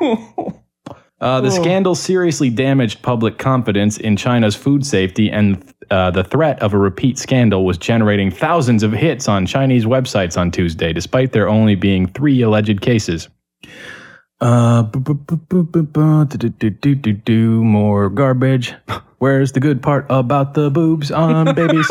A: Uh, the scandal seriously damaged public confidence in China's food safety, and uh, the threat of a repeat scandal was generating thousands of hits on Chinese websites on Tuesday, despite there only being three alleged cases. Uh, bu- bu- bu- bu- bu- bu- do- do- do- do- do- do, more garbage. Where's the good part about the boobs on babies?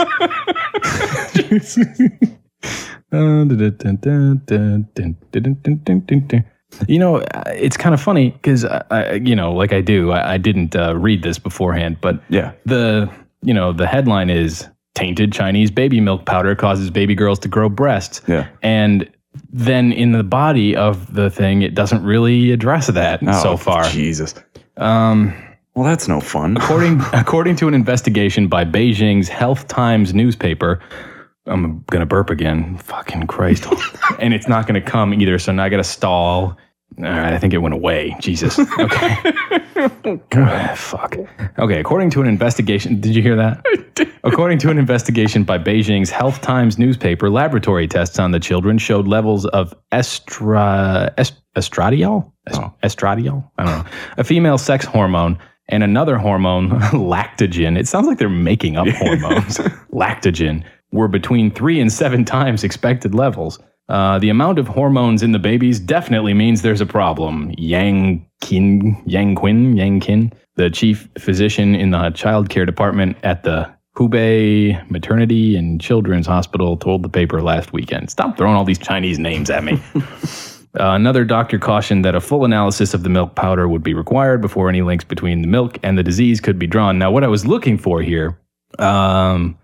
A: You know, it's kind of funny because, I, you know, like I do, I, I didn't uh, read this beforehand, but
B: Yeah.
A: the, you know, the headline is tainted Chinese baby milk powder causes baby girls to grow breasts.
B: Yeah.
A: And then in the body of the thing, it doesn't really address that
B: Oh,
A: so far.
B: Jesus.
A: Um,
B: Well, that's no fun.
A: according according to an investigation by Beijing's Health Times newspaper, I'm gonna burp again. Fucking Christ! And it's not gonna come either. So now I gotta stall. All right, I think it went away. Jesus. Okay. God, fuck. Okay. According to an investigation, did you hear that? According to an investigation by Beijing's Health Times newspaper, laboratory tests on the children showed levels of estra, est, estradiol, est,
B: Oh.
A: estradiol. I don't know, a female sex hormone. And another hormone, lactogen. It sounds like they're making up hormones. Lactogen were between three and seven times expected levels. Uh, the amount of hormones in the babies definitely means there's a problem. Yang Qin, Yang Qin, Yang Qin, the chief physician in the child care department at the Hubei Maternity and Children's Hospital, told the paper last weekend. Stop throwing all these Chinese names at me. Uh, another doctor cautioned that a full analysis of the milk powder would be required before any links between the milk and the disease could be drawn. Now, what I was looking for here um,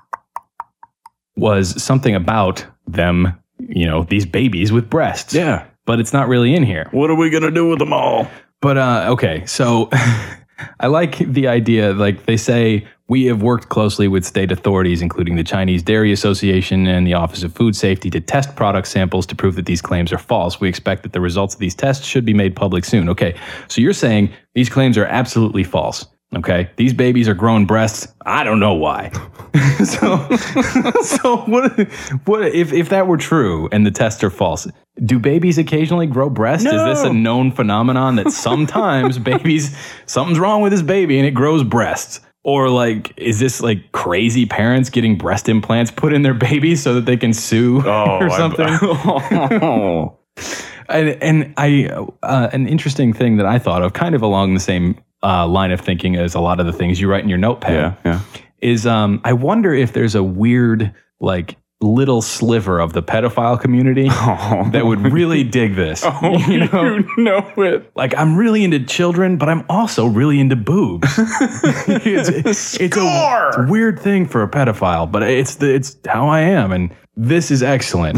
A: was something about them, you know, these babies with breasts.
B: Yeah.
A: But it's not really in here.
B: What are we going to do with them all?
A: But, uh, okay, so I like the idea, like they say, we have worked closely with state authorities, including the Chinese Dairy Association and the Office of Food Safety, to test product samples to prove that these claims are false. We expect that the results of these tests should be made public soon. Okay, so you're saying these claims are absolutely false. Okay, these babies are growing breasts. I don't know why. so, so what? What if if that were true and the tests are false? Do babies occasionally grow breasts?
B: No.
A: Is this a known phenomenon that sometimes babies, something's wrong with this baby and it grows breasts? Or like, is this like crazy parents getting breast implants put in their babies so that they can sue
B: Oh,
A: or something?
B: Oh.
A: and and I uh, an interesting thing that I thought of, kind of along the same uh, line of thinking as a lot of the things you write in your notepad,
B: Yeah, yeah.
A: is um, I wonder if there's a weird like little sliver of the pedophile community
B: Oh.
A: that would really dig this.
B: Oh,
A: you know?
B: you know it.
A: Like, I'm really into children, but I'm also really into boobs. it's, it's a weird thing for a pedophile, but it's the, it's how I am, and this is excellent.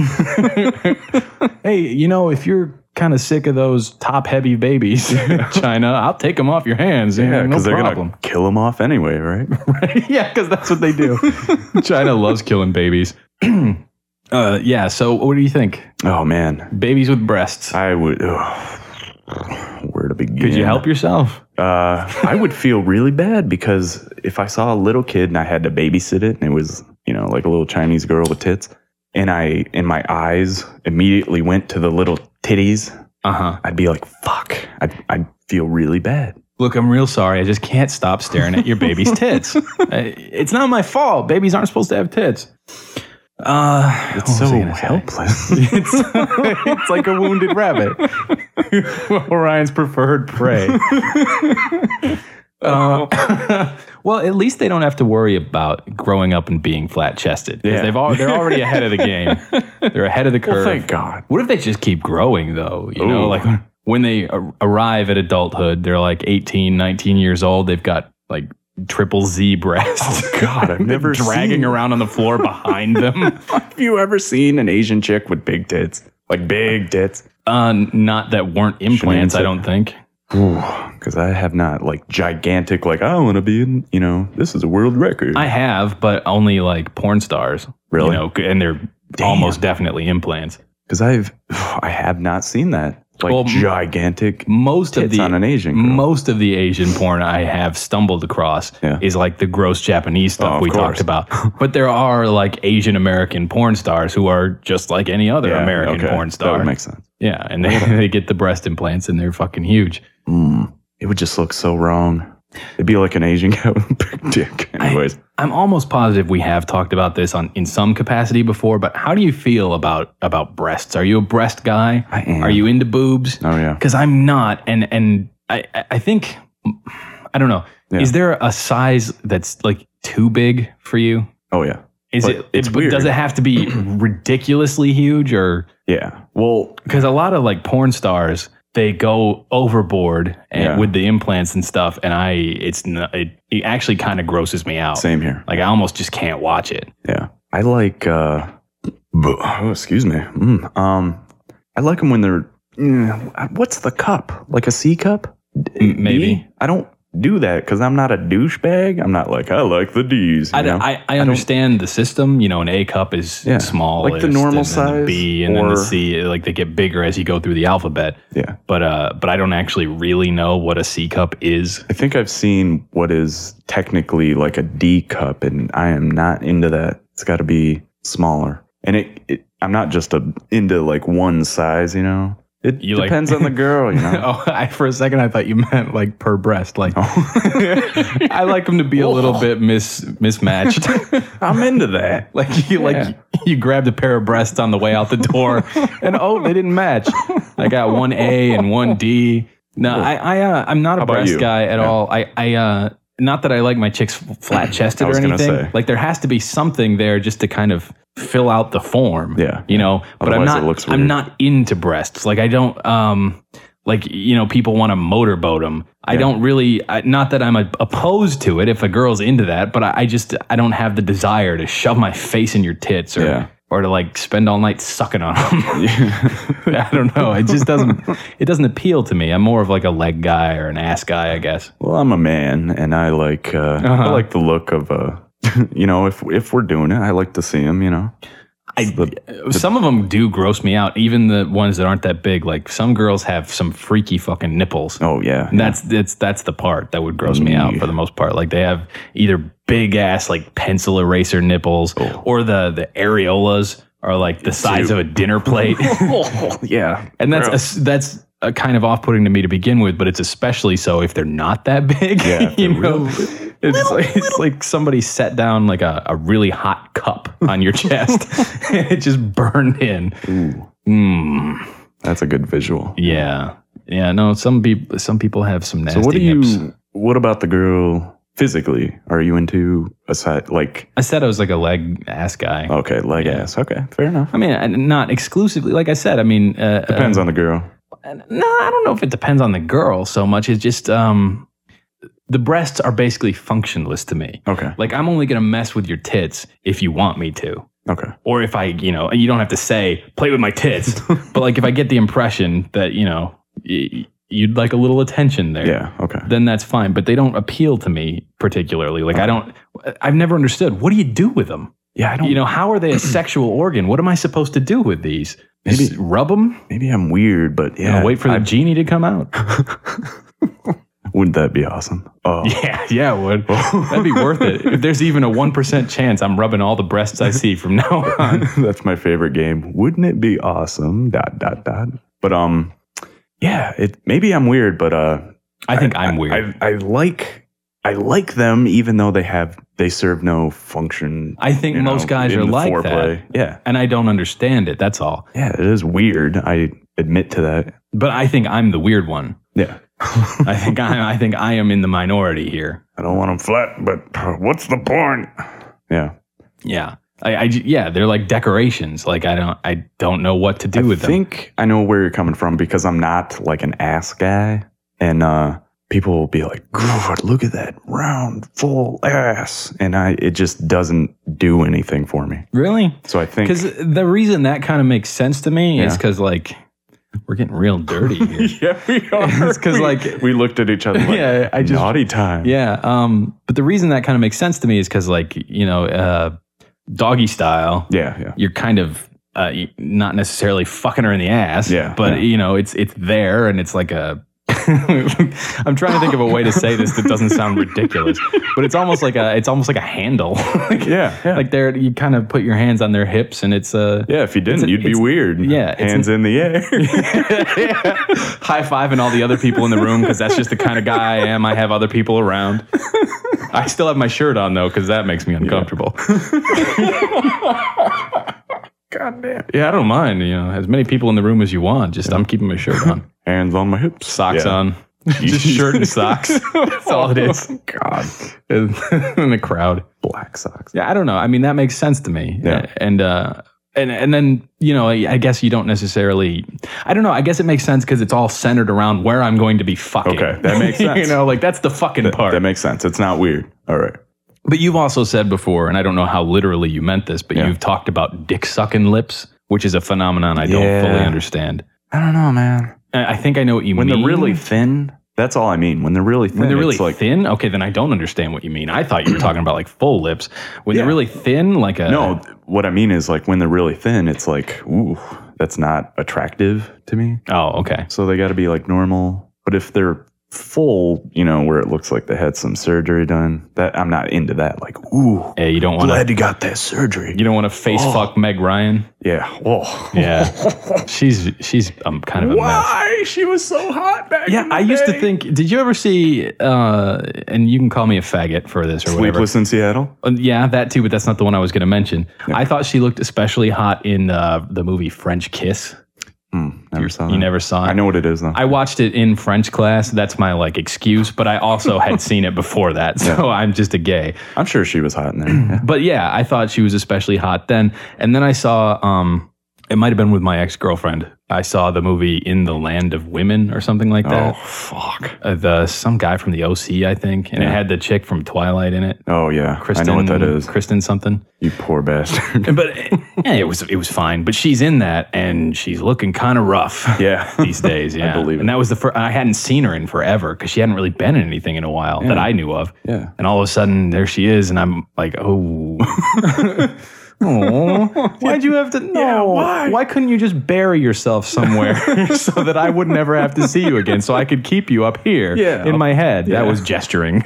A: Hey, you know, if you're kind of sick of those top-heavy babies, China, I'll take them off your hands.
B: Yeah,
A: no
B: because they're
A: problem.
B: going to kill them off anyway, right?
A: Yeah, because that's what they do. China loves killing babies. uh, yeah, so what do you think?
B: Oh, man.
A: Babies with breasts.
B: I would... ugh. Where to begin?
A: Could you help yourself?
B: Uh, I would feel really bad because if I saw a little kid and I had to babysit it and it was, you know, like a little Chinese girl with tits, and I, and my eyes immediately went to the little titties,
A: Uh-huh.
B: I'd be like, fuck. I'd, I'd feel really bad.
A: Look, I'm real sorry. I just can't stop staring at your baby's tits. I- It's not my fault. Babies aren't supposed to have tits. Uh,
B: It's
A: what was
B: so
A: I gonna say?
B: helpless.
A: It's, it's like a wounded rabbit. Orion's preferred prey. Uh, well, at least they don't have to worry about growing up and being flat-chested. 'Cause
B: Yeah.
A: They've al- they're already ahead of the game. They're ahead of the curve.
B: Well, thank God.
A: What if they just keep growing, though? You know,
B: Ooh.
A: like when they ar- arrive at adulthood, they're like eighteen, nineteen years old. They've got like triple Z breasts.
B: Oh, God, I've never
A: dragging
B: seen-
A: around on the floor behind them.
B: Have you ever seen an Asian chick with big tits? Like big tits?
A: Uh, not that weren't implants, I don't think.
B: Because I have not, like, gigantic, like, I want to be in, you know, this is a world record.
A: I have, but only like porn stars.
B: Really?
A: You know, and they're almost definitely implants.
B: Because I've, I have not seen that. Like,
A: Well,
B: gigantic
A: Most of
B: tits
A: the
B: on an Asian girl.
A: most of the Asian porn I have stumbled across
B: Yeah.
A: is like the gross Japanese stuff
B: Oh, of
A: we
B: course.
A: talked about. But there are like Asian American porn stars who are just like any other
B: Yeah,
A: American
B: okay.
A: porn
B: That
A: star.
B: would make sense.
A: Yeah, and they, they get the breast implants and they're fucking huge.
B: Mm, it would just look so wrong. It'd be like an Asian guy with a big dick. Anyways.
A: I'm almost positive we have talked about this on in some capacity before, but how do you feel about about breasts? Are you a breast guy?
B: I am.
A: Are you into boobs?
B: Oh, yeah.
A: Because I'm not, and and I I think I don't know.
B: Yeah.
A: Is there a size that's like too big for you?
B: Oh, yeah.
A: Is
B: But
A: it?
B: it's
A: but
B: weird.
A: Does it have to be ridiculously huge, or
B: Yeah. Well,
A: because a lot of like porn stars they go overboard and
B: Yeah.
A: with the implants and stuff, and I it's n- it, it actually kind of grosses me out.
B: Same here.
A: Like I almost just can't watch it.
B: Yeah, I like. uh Oh, excuse me. Mm, um, I like them when they're. Mm, what's the cup? Like a C cup?
A: M- maybe.
B: D? I don't do that because I'm not a douchebag. I'm not like I like the D's. you
A: I,
B: know?
A: I, I understand the system. You know, an A cup is
B: Yeah.
A: small,
B: Like the normal
A: and then the
B: size,
A: B, and then the
B: or-
A: C. Like they get bigger as you go through the alphabet.
B: Yeah,
A: But uh, but I don't actually really know what a C cup is.
B: I think I've seen what is technically like a D cup, and I am not into that. It's got to be smaller, and it, it. I'm not just a, into like one size. You know, it
A: You like-
B: depends on the girl. You know.
A: Oh, I, for a second I thought you meant like per breast. Like I like them to be a little bit mis mismatched.
B: I'm into that.
A: Like you like
B: Yeah.
A: you grabbed a pair of breasts on the way out the door, and oh, they didn't match. I got one A and one D. No, I I uh, I'm not a
B: about
A: breast
B: you?
A: guy at
B: Yeah.
A: all. I I uh not that I like my chicks flat chested
B: I
A: or
B: was gonna
A: anything.
B: say.
A: Like there has to be something there just to kind of fill out the form.
B: Yeah.
A: you know. But I'm
B: Otherwise
A: not.
B: it looks
A: I'm
B: weird.
A: not into breasts. Like I don't. Um, like you know, people want to motorboat them. I
B: Yeah.
A: don't really. I, not that I'm a, opposed to it if a girl's into that, but I, I just I don't have the desire to shove my face in your tits or.
B: Yeah.
A: Or to like spend all night sucking on them. I don't know. It just doesn't. It doesn't appeal to me. I'm more of like a leg guy or an ass guy, I guess.
B: Well, I'm a man, and I like uh, I
A: Uh-huh.
B: like the look of uh, you know, if if we're doing it, I like to see them. You know,
A: I, some of them do gross me out. Even the ones that aren't that big. Like some girls have some freaky fucking nipples.
B: oh yeah,
A: And that's that's that's the part that would gross me out for the most part. Like they have either big ass like pencil eraser nipples,
B: Oh.
A: or the the areolas are like the size of a dinner plate.
B: yeah,
A: And that's a, that's a kind of off-putting to me to begin with, but it's especially so if they're not that big.
B: Yeah, if
A: you
B: they're
A: know, it's like it's like somebody set down like a, a really hot cup on your chest, and it just burned in.
B: Ooh,
A: Mm,
B: that's a good visual.
A: yeah, yeah. No, some people some people have some nasty
B: So what do you?
A: hips.
B: What about the girl physically? Are you into a side like?
A: I said I was like a leg ass guy.
B: Okay, leg ass. Okay, fair enough.
A: I mean, and not exclusively. Like I said, I mean, uh,
B: Depends
A: uh,
B: on the girl.
A: No, I don't know if it depends on the girl so much. It's just um, the breasts are basically functionless to me.
B: Okay,
A: Like I'm only gonna mess with your tits if you want me to,
B: okay.
A: or if I, you know, you don't have to say play with my tits, but like if I get the impression that you know y- you'd like a little attention there,
B: Yeah, okay.
A: then that's fine. But they don't appeal to me particularly. Like I don't, I've never understood. What do you do with them?
B: Yeah, I don't.
A: You know, how are they a sexual organ? What am I supposed to do with these?
B: Maybe-
A: Just rub them?
B: Maybe I'm weird, but yeah.
A: wait for the
B: I-
A: genie to come out?
B: Wouldn't that be awesome? Oh,
A: Yeah, yeah, it would. That'd be worth it. If there's even a one percent chance I'm rubbing all the breasts I see from now on.
B: that's my favorite game. Wouldn't it be awesome? Dot dot dot. But um, yeah. It maybe I'm weird, but uh,
A: I think I'm weird.
B: I, I like I like them, even though they have they serve no function.
A: I think
B: you know,
A: most guys
B: in
A: are
B: the
A: like
B: foreplay.
A: that.
B: Yeah,
A: And I don't understand it. That's all.
B: yeah. It is weird. I admit to that.
A: But I think I'm the weird one.
B: Yeah.
A: I think I, I think I am in the minority here.
B: I don't want them flat, but what's the point? Yeah.
A: Yeah. I, I j- yeah, they're like decorations. Like I don't I don't know what to do
B: I
A: with them.
B: think I know where you're coming from because I'm not like an ass guy, and uh, people will be like, "God, look at that round, full ass," and I it just doesn't do anything for me.
A: Really?
B: So I think
A: Because the reason that kind of makes sense to me is
B: Yeah.
A: because like we're getting real dirty here.
B: yeah, we are.
A: It's 'cause,
B: We-
A: like-
B: we looked at each other. Like,
A: Yeah, I just-
B: naughty time.
A: Yeah. Um. But the reason that kind of makes sense to me is because like you know, uh, doggy style.
B: yeah, yeah.
A: You're kind of uh, y- not necessarily fucking her in the ass.
B: Yeah,
A: But
B: yeah.
A: you know, it's it's there, and it's like a. I'm trying to think of a way to say this that doesn't sound ridiculous, but it's almost like a it's almost like a handle. Like,
B: Yeah, yeah.
A: Like there, you kind of put your hands on their hips, and it's a
B: Yeah, if you didn't,
A: a-
B: you'd be
A: it's-
B: weird.
A: yeah, it's
B: hands in the air.
A: high fiving all the other people in the room because that's just the kind of guy I am. I have other people around. I still have my shirt on though because that makes me uncomfortable.
B: God damn.
A: Yeah, I don't mind. You know, as many people in the room as you want. Just I'm keeping my shirt on,
B: Hands on my hips.
A: socks
B: Yeah.
A: on, just shirt and socks. That's all it is.
B: God.
A: In the crowd.
B: Black socks.
A: Yeah, I don't know. I mean, that makes sense to me.
B: Yeah.
A: And uh, And and then, you know, I, I guess you don't necessarily, I don't know, I guess it makes sense because it's all centered around where I'm going to be fucking.
B: Okay, that makes sense.
A: You know, like that's the fucking
B: That,
A: part.
B: that makes sense. It's not weird. All right.
A: But you've also said before, and I don't know how literally you meant this, but
B: Yeah.
A: you've talked about dick sucking lips, which is a phenomenon I don't
B: Yeah.
A: fully understand.
B: I don't know, man.
A: I I think I know what you
B: When
A: mean.
B: they're really thin, that's all I mean. When they're really thin,
A: When they're really
B: it's like,
A: thin, okay, then I don't understand what you mean. I thought you were talking about like full lips. When
B: Yeah.
A: they're really thin, like a
B: no, what I mean is like when they're really thin, it's like, ooh, that's not attractive to me.
A: Oh, okay.
B: So they got to be like normal. But if they're full, you know, where it looks like they had some surgery done, that I'm not into that. Like, ooh,
A: Hey, you don't want
B: glad
A: to.
B: you got that surgery.
A: You don't want to face
B: Oh.
A: fuck Meg Ryan.
B: Yeah. Oh.
A: Yeah, she's she's um, kind of a mess.
B: Why? She was so hot back
A: Yeah,
B: in the
A: I used to
B: day.
A: think. Did you ever see? Uh, and you can call me a faggot for this or whatever.
B: Sleepless in Seattle.
A: Uh, yeah, that too, but that's not the one I was going to mention. I thought she looked especially hot in uh, the movie French Kiss.
B: Hmm, never saw that.
A: You never saw it?
B: I know what it is though.
A: I watched it in French class. That's my like excuse, but I also had seen it before that, so I'm just a gay.
B: I'm sure she was hot in there. Yeah.
A: But yeah, I thought she was especially hot then. And then I saw, um, it might have been with my ex-girlfriend. I saw the movie In the Land of Women or something like
B: Oh
A: that.
B: fuck.
A: Uh, the some guy from the O C, I think, and it
B: Yeah.
A: had the chick from Twilight in it.
B: Oh yeah.
A: Kristen,
B: I know what that is.
A: Kristen something.
B: You poor bastard.
A: But yeah, it was it was fine. But she's in that, and she's looking kind of rough.
B: Yeah.
A: These days, yeah.
B: believe it.
A: And that was the first. I hadn't seen her in forever because she hadn't really been in anything in a while that I knew of.
B: Yeah.
A: And all of a sudden, there she is, and I'm like, oh. Oh, why'd you have to? No,
B: Yeah, why?
A: Why couldn't you just bury yourself somewhere so that I would never have to see you again? So I could keep you up here
B: Yeah.
A: in my head.
B: Yeah.
A: That was gesturing.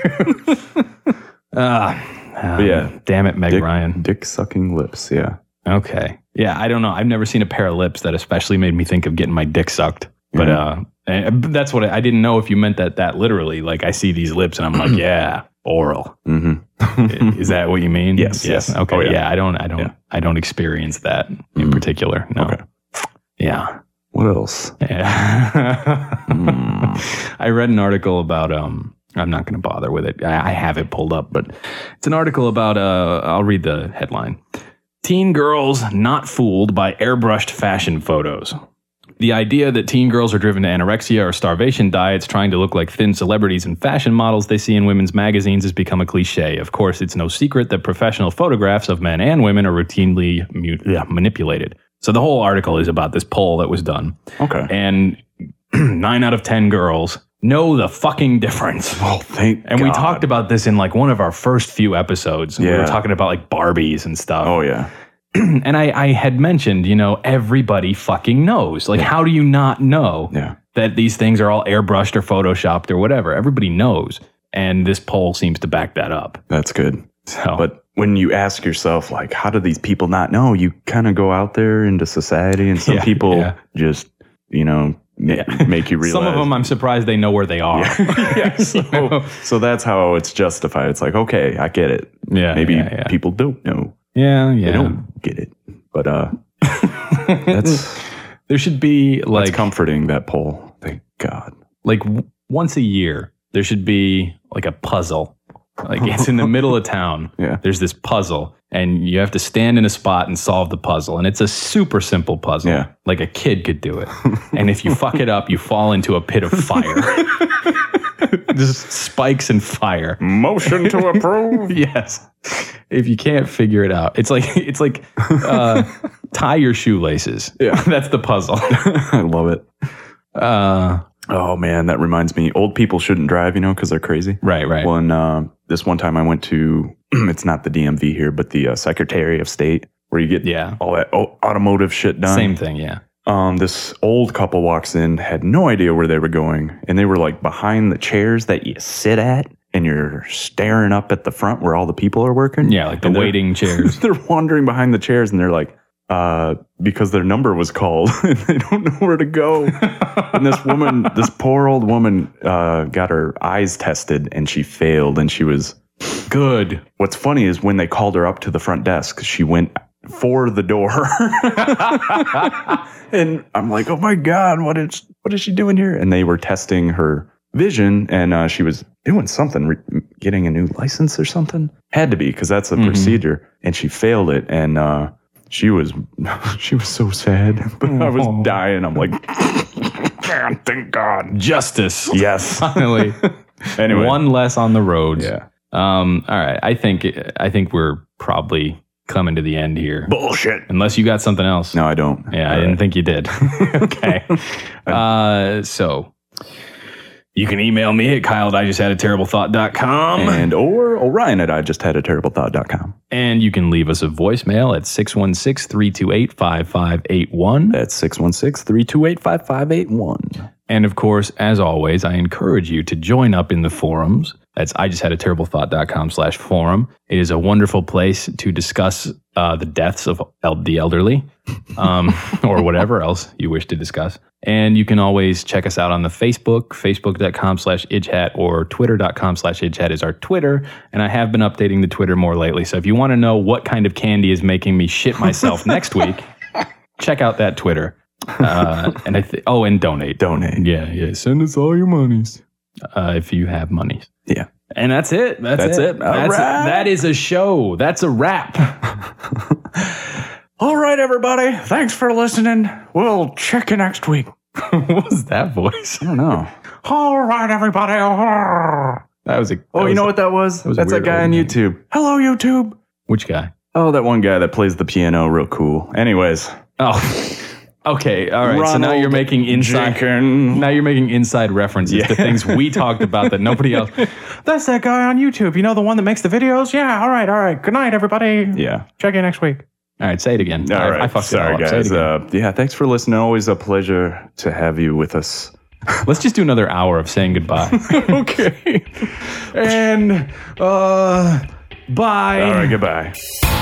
A: Ah, um,
B: yeah.
A: damn it, Meg
B: Dick,
A: Ryan.
B: dick sucking lips. Yeah.
A: Okay, yeah, I don't know. I've never seen a pair of lips that especially made me think of getting my dick sucked. But uh, and that's what I, I didn't know if you meant that that literally. Like I see these lips and I'm like, yeah, oral.
B: Mm-hmm.
A: Is that what you mean?
B: Yes,
A: Yes.
B: yes.
A: Okay.
B: Oh, yeah.
A: yeah. I don't. I don't.
B: Yeah.
A: I don't experience that in
B: Mm.
A: particular. No.
B: Okay.
A: Yeah.
B: What else?
A: Yeah.
B: Mm.
A: I read an article about. Um. I'm not going to bother with it. I, I have it pulled up, but it's an article about. Uh. I'll read the headline. Teen girls not fooled by airbrushed fashion photos. The idea that teen girls are driven to anorexia or starvation diets trying to look like thin celebrities and fashion models they see in women's magazines has become a cliche. Of course, it's no secret that professional photographs of men and women are routinely mu- yeah, manipulated. So the whole article is about this poll that was done.
B: Okay.
A: And nine out of ten girls know the fucking difference.
B: Oh, thank
A: And we
B: God.
A: talked about this in like one of our first few episodes. We were
B: Yeah.
A: talking about like Barbies and stuff.
B: Oh yeah.
A: And I, I had mentioned, you know, everybody fucking knows. Like, how do you not know
B: Yeah.
A: that these things are all airbrushed or photoshopped or whatever? Everybody knows. And this poll seems to back that up.
B: That's good.
A: So,
B: But when you ask yourself, like, how do these people not know? You kind of go out there into society, and some
A: Yeah,
B: people
A: yeah.
B: just, you know, ma-
A: Yeah.
B: make you realize.
A: some of them, I'm surprised they know where they are.
B: yeah. So,
A: You know?
B: so that's how it's justified. It's like, okay, I get it.
A: Yeah,
B: Maybe
A: yeah, yeah.
B: people don't know.
A: Yeah, yeah.
B: They don't get it. But uh, that's
A: There should be like,
B: that's comforting, that poll. Thank God.
A: like w- once a year, there should be like a puzzle. Like it's in the middle of town.
B: Yeah.
A: There's this puzzle, and you have to stand in a spot and solve the puzzle. And it's a super simple puzzle.
B: Yeah.
A: Like a kid could do it. And if you fuck it up, you fall into a pit of fire. Just spikes and fire.
B: Motion to approve.
A: Yes. If you can't figure it out, it's like it's like uh, tie your shoelaces.
B: Yeah.
A: That's the puzzle.
B: I love it.
A: Uh,
B: Oh man, that reminds me. Old people shouldn't drive, you know, because they're crazy.
A: right, right.
B: One, uh, this one time I went to, it's not the D M V here, but the uh, Secretary of State, where you get
A: Yeah.
B: all that o- automotive shit done.
A: Same thing. Yeah.
B: Um, this old couple walks in, had no idea where they were going, and they were like behind the chairs that you sit at, and you're staring up at the front where all the people are working.
A: Yeah. Like the
B: And they're-
A: waiting chairs.
B: They're wandering behind the chairs, and they're like, uh, because their number was called, and they don't know where to go. And this woman, this poor old woman, uh, got her eyes tested, and she failed, and she was.
A: Good.
B: What's funny is when they called her up to the front desk, she went for the door. And I'm like, oh my God, what is what is she doing here? And they were testing her vision, and uh, she was doing something, re- getting a new license or something. Had to be, because that's a
A: Mhm.
B: procedure. And she failed it. And uh, She was, she was so sad, but I was dying. I'm like, man, thank God.
A: Justice.
B: Yes.
A: Finally.
B: Anyway.
A: One less on the road.
B: Yeah.
A: Um, all right. I think, I think we're probably coming to the end here.
B: Bullshit.
A: Unless you got something else.
B: No, I don't.
A: Yeah,
B: All
A: I didn't
B: right.
A: think you did. Okay. Uh, so you can email me at Kyle at I just had a terrible thought dot com.
B: And or Orion at I just had a terrible thought dot com.
A: And you can leave us a voicemail at six one six, three two eight, five five eight one.
B: That's six one six, three two eight, five five eight one.
A: And of course, as always, I encourage you to join up in the forums. That's I just had a terrible thought dot com slash forum. It is a wonderful place to discuss uh, the deaths of el- the elderly um, or whatever else you wish to discuss. And you can always check us out on the Facebook, facebook dot com slash idgehat, or twitter dot com slash idgehat is our Twitter. And I have been updating the Twitter more lately. So if you want to know what kind of candy is making me shit myself next week, check out that Twitter. Uh, and I th- oh, and donate.
B: Donate.
A: Yeah, yeah. Send us all your monies uh, if you have monies.
B: Yeah.
A: And that's it. That's,
B: That's
A: it.
B: it. All
A: That's
B: right.
A: That is a show. That's a wrap.
B: All right, everybody. Thanks for listening. We'll check you next week.
A: What was that voice?
B: I don't know. All right, everybody.
A: That was a. That
B: Oh,
A: was
B: you know
A: a-
B: what that was?
A: was a
B: That's that
A: weird
B: guy
A: old
B: on
A: name.
B: YouTube. Hello, YouTube.
A: Which guy?
B: Oh, that one guy that plays the piano real cool. Anyways.
A: Oh, okay. All right. so now
B: Ronald
A: you're making inside.
B: Jenkins.
A: Now you're making inside references
B: Yeah.
A: to things we talked about that nobody else. That's that guy on YouTube. You know, the one that makes the videos. Yeah. All right. All right. Good night, everybody.
B: Yeah.
A: Check you next week. All right. Say it again.
B: All
A: I,
B: right.
A: I fucked
B: Sorry,
A: it all up. Say it
B: guys.
A: again.
B: Uh, yeah, thanks for listening. Always a pleasure to have you with us.
A: Let's just do another hour of saying goodbye.
B: Okay.
A: and uh, bye.
B: All right, goodbye.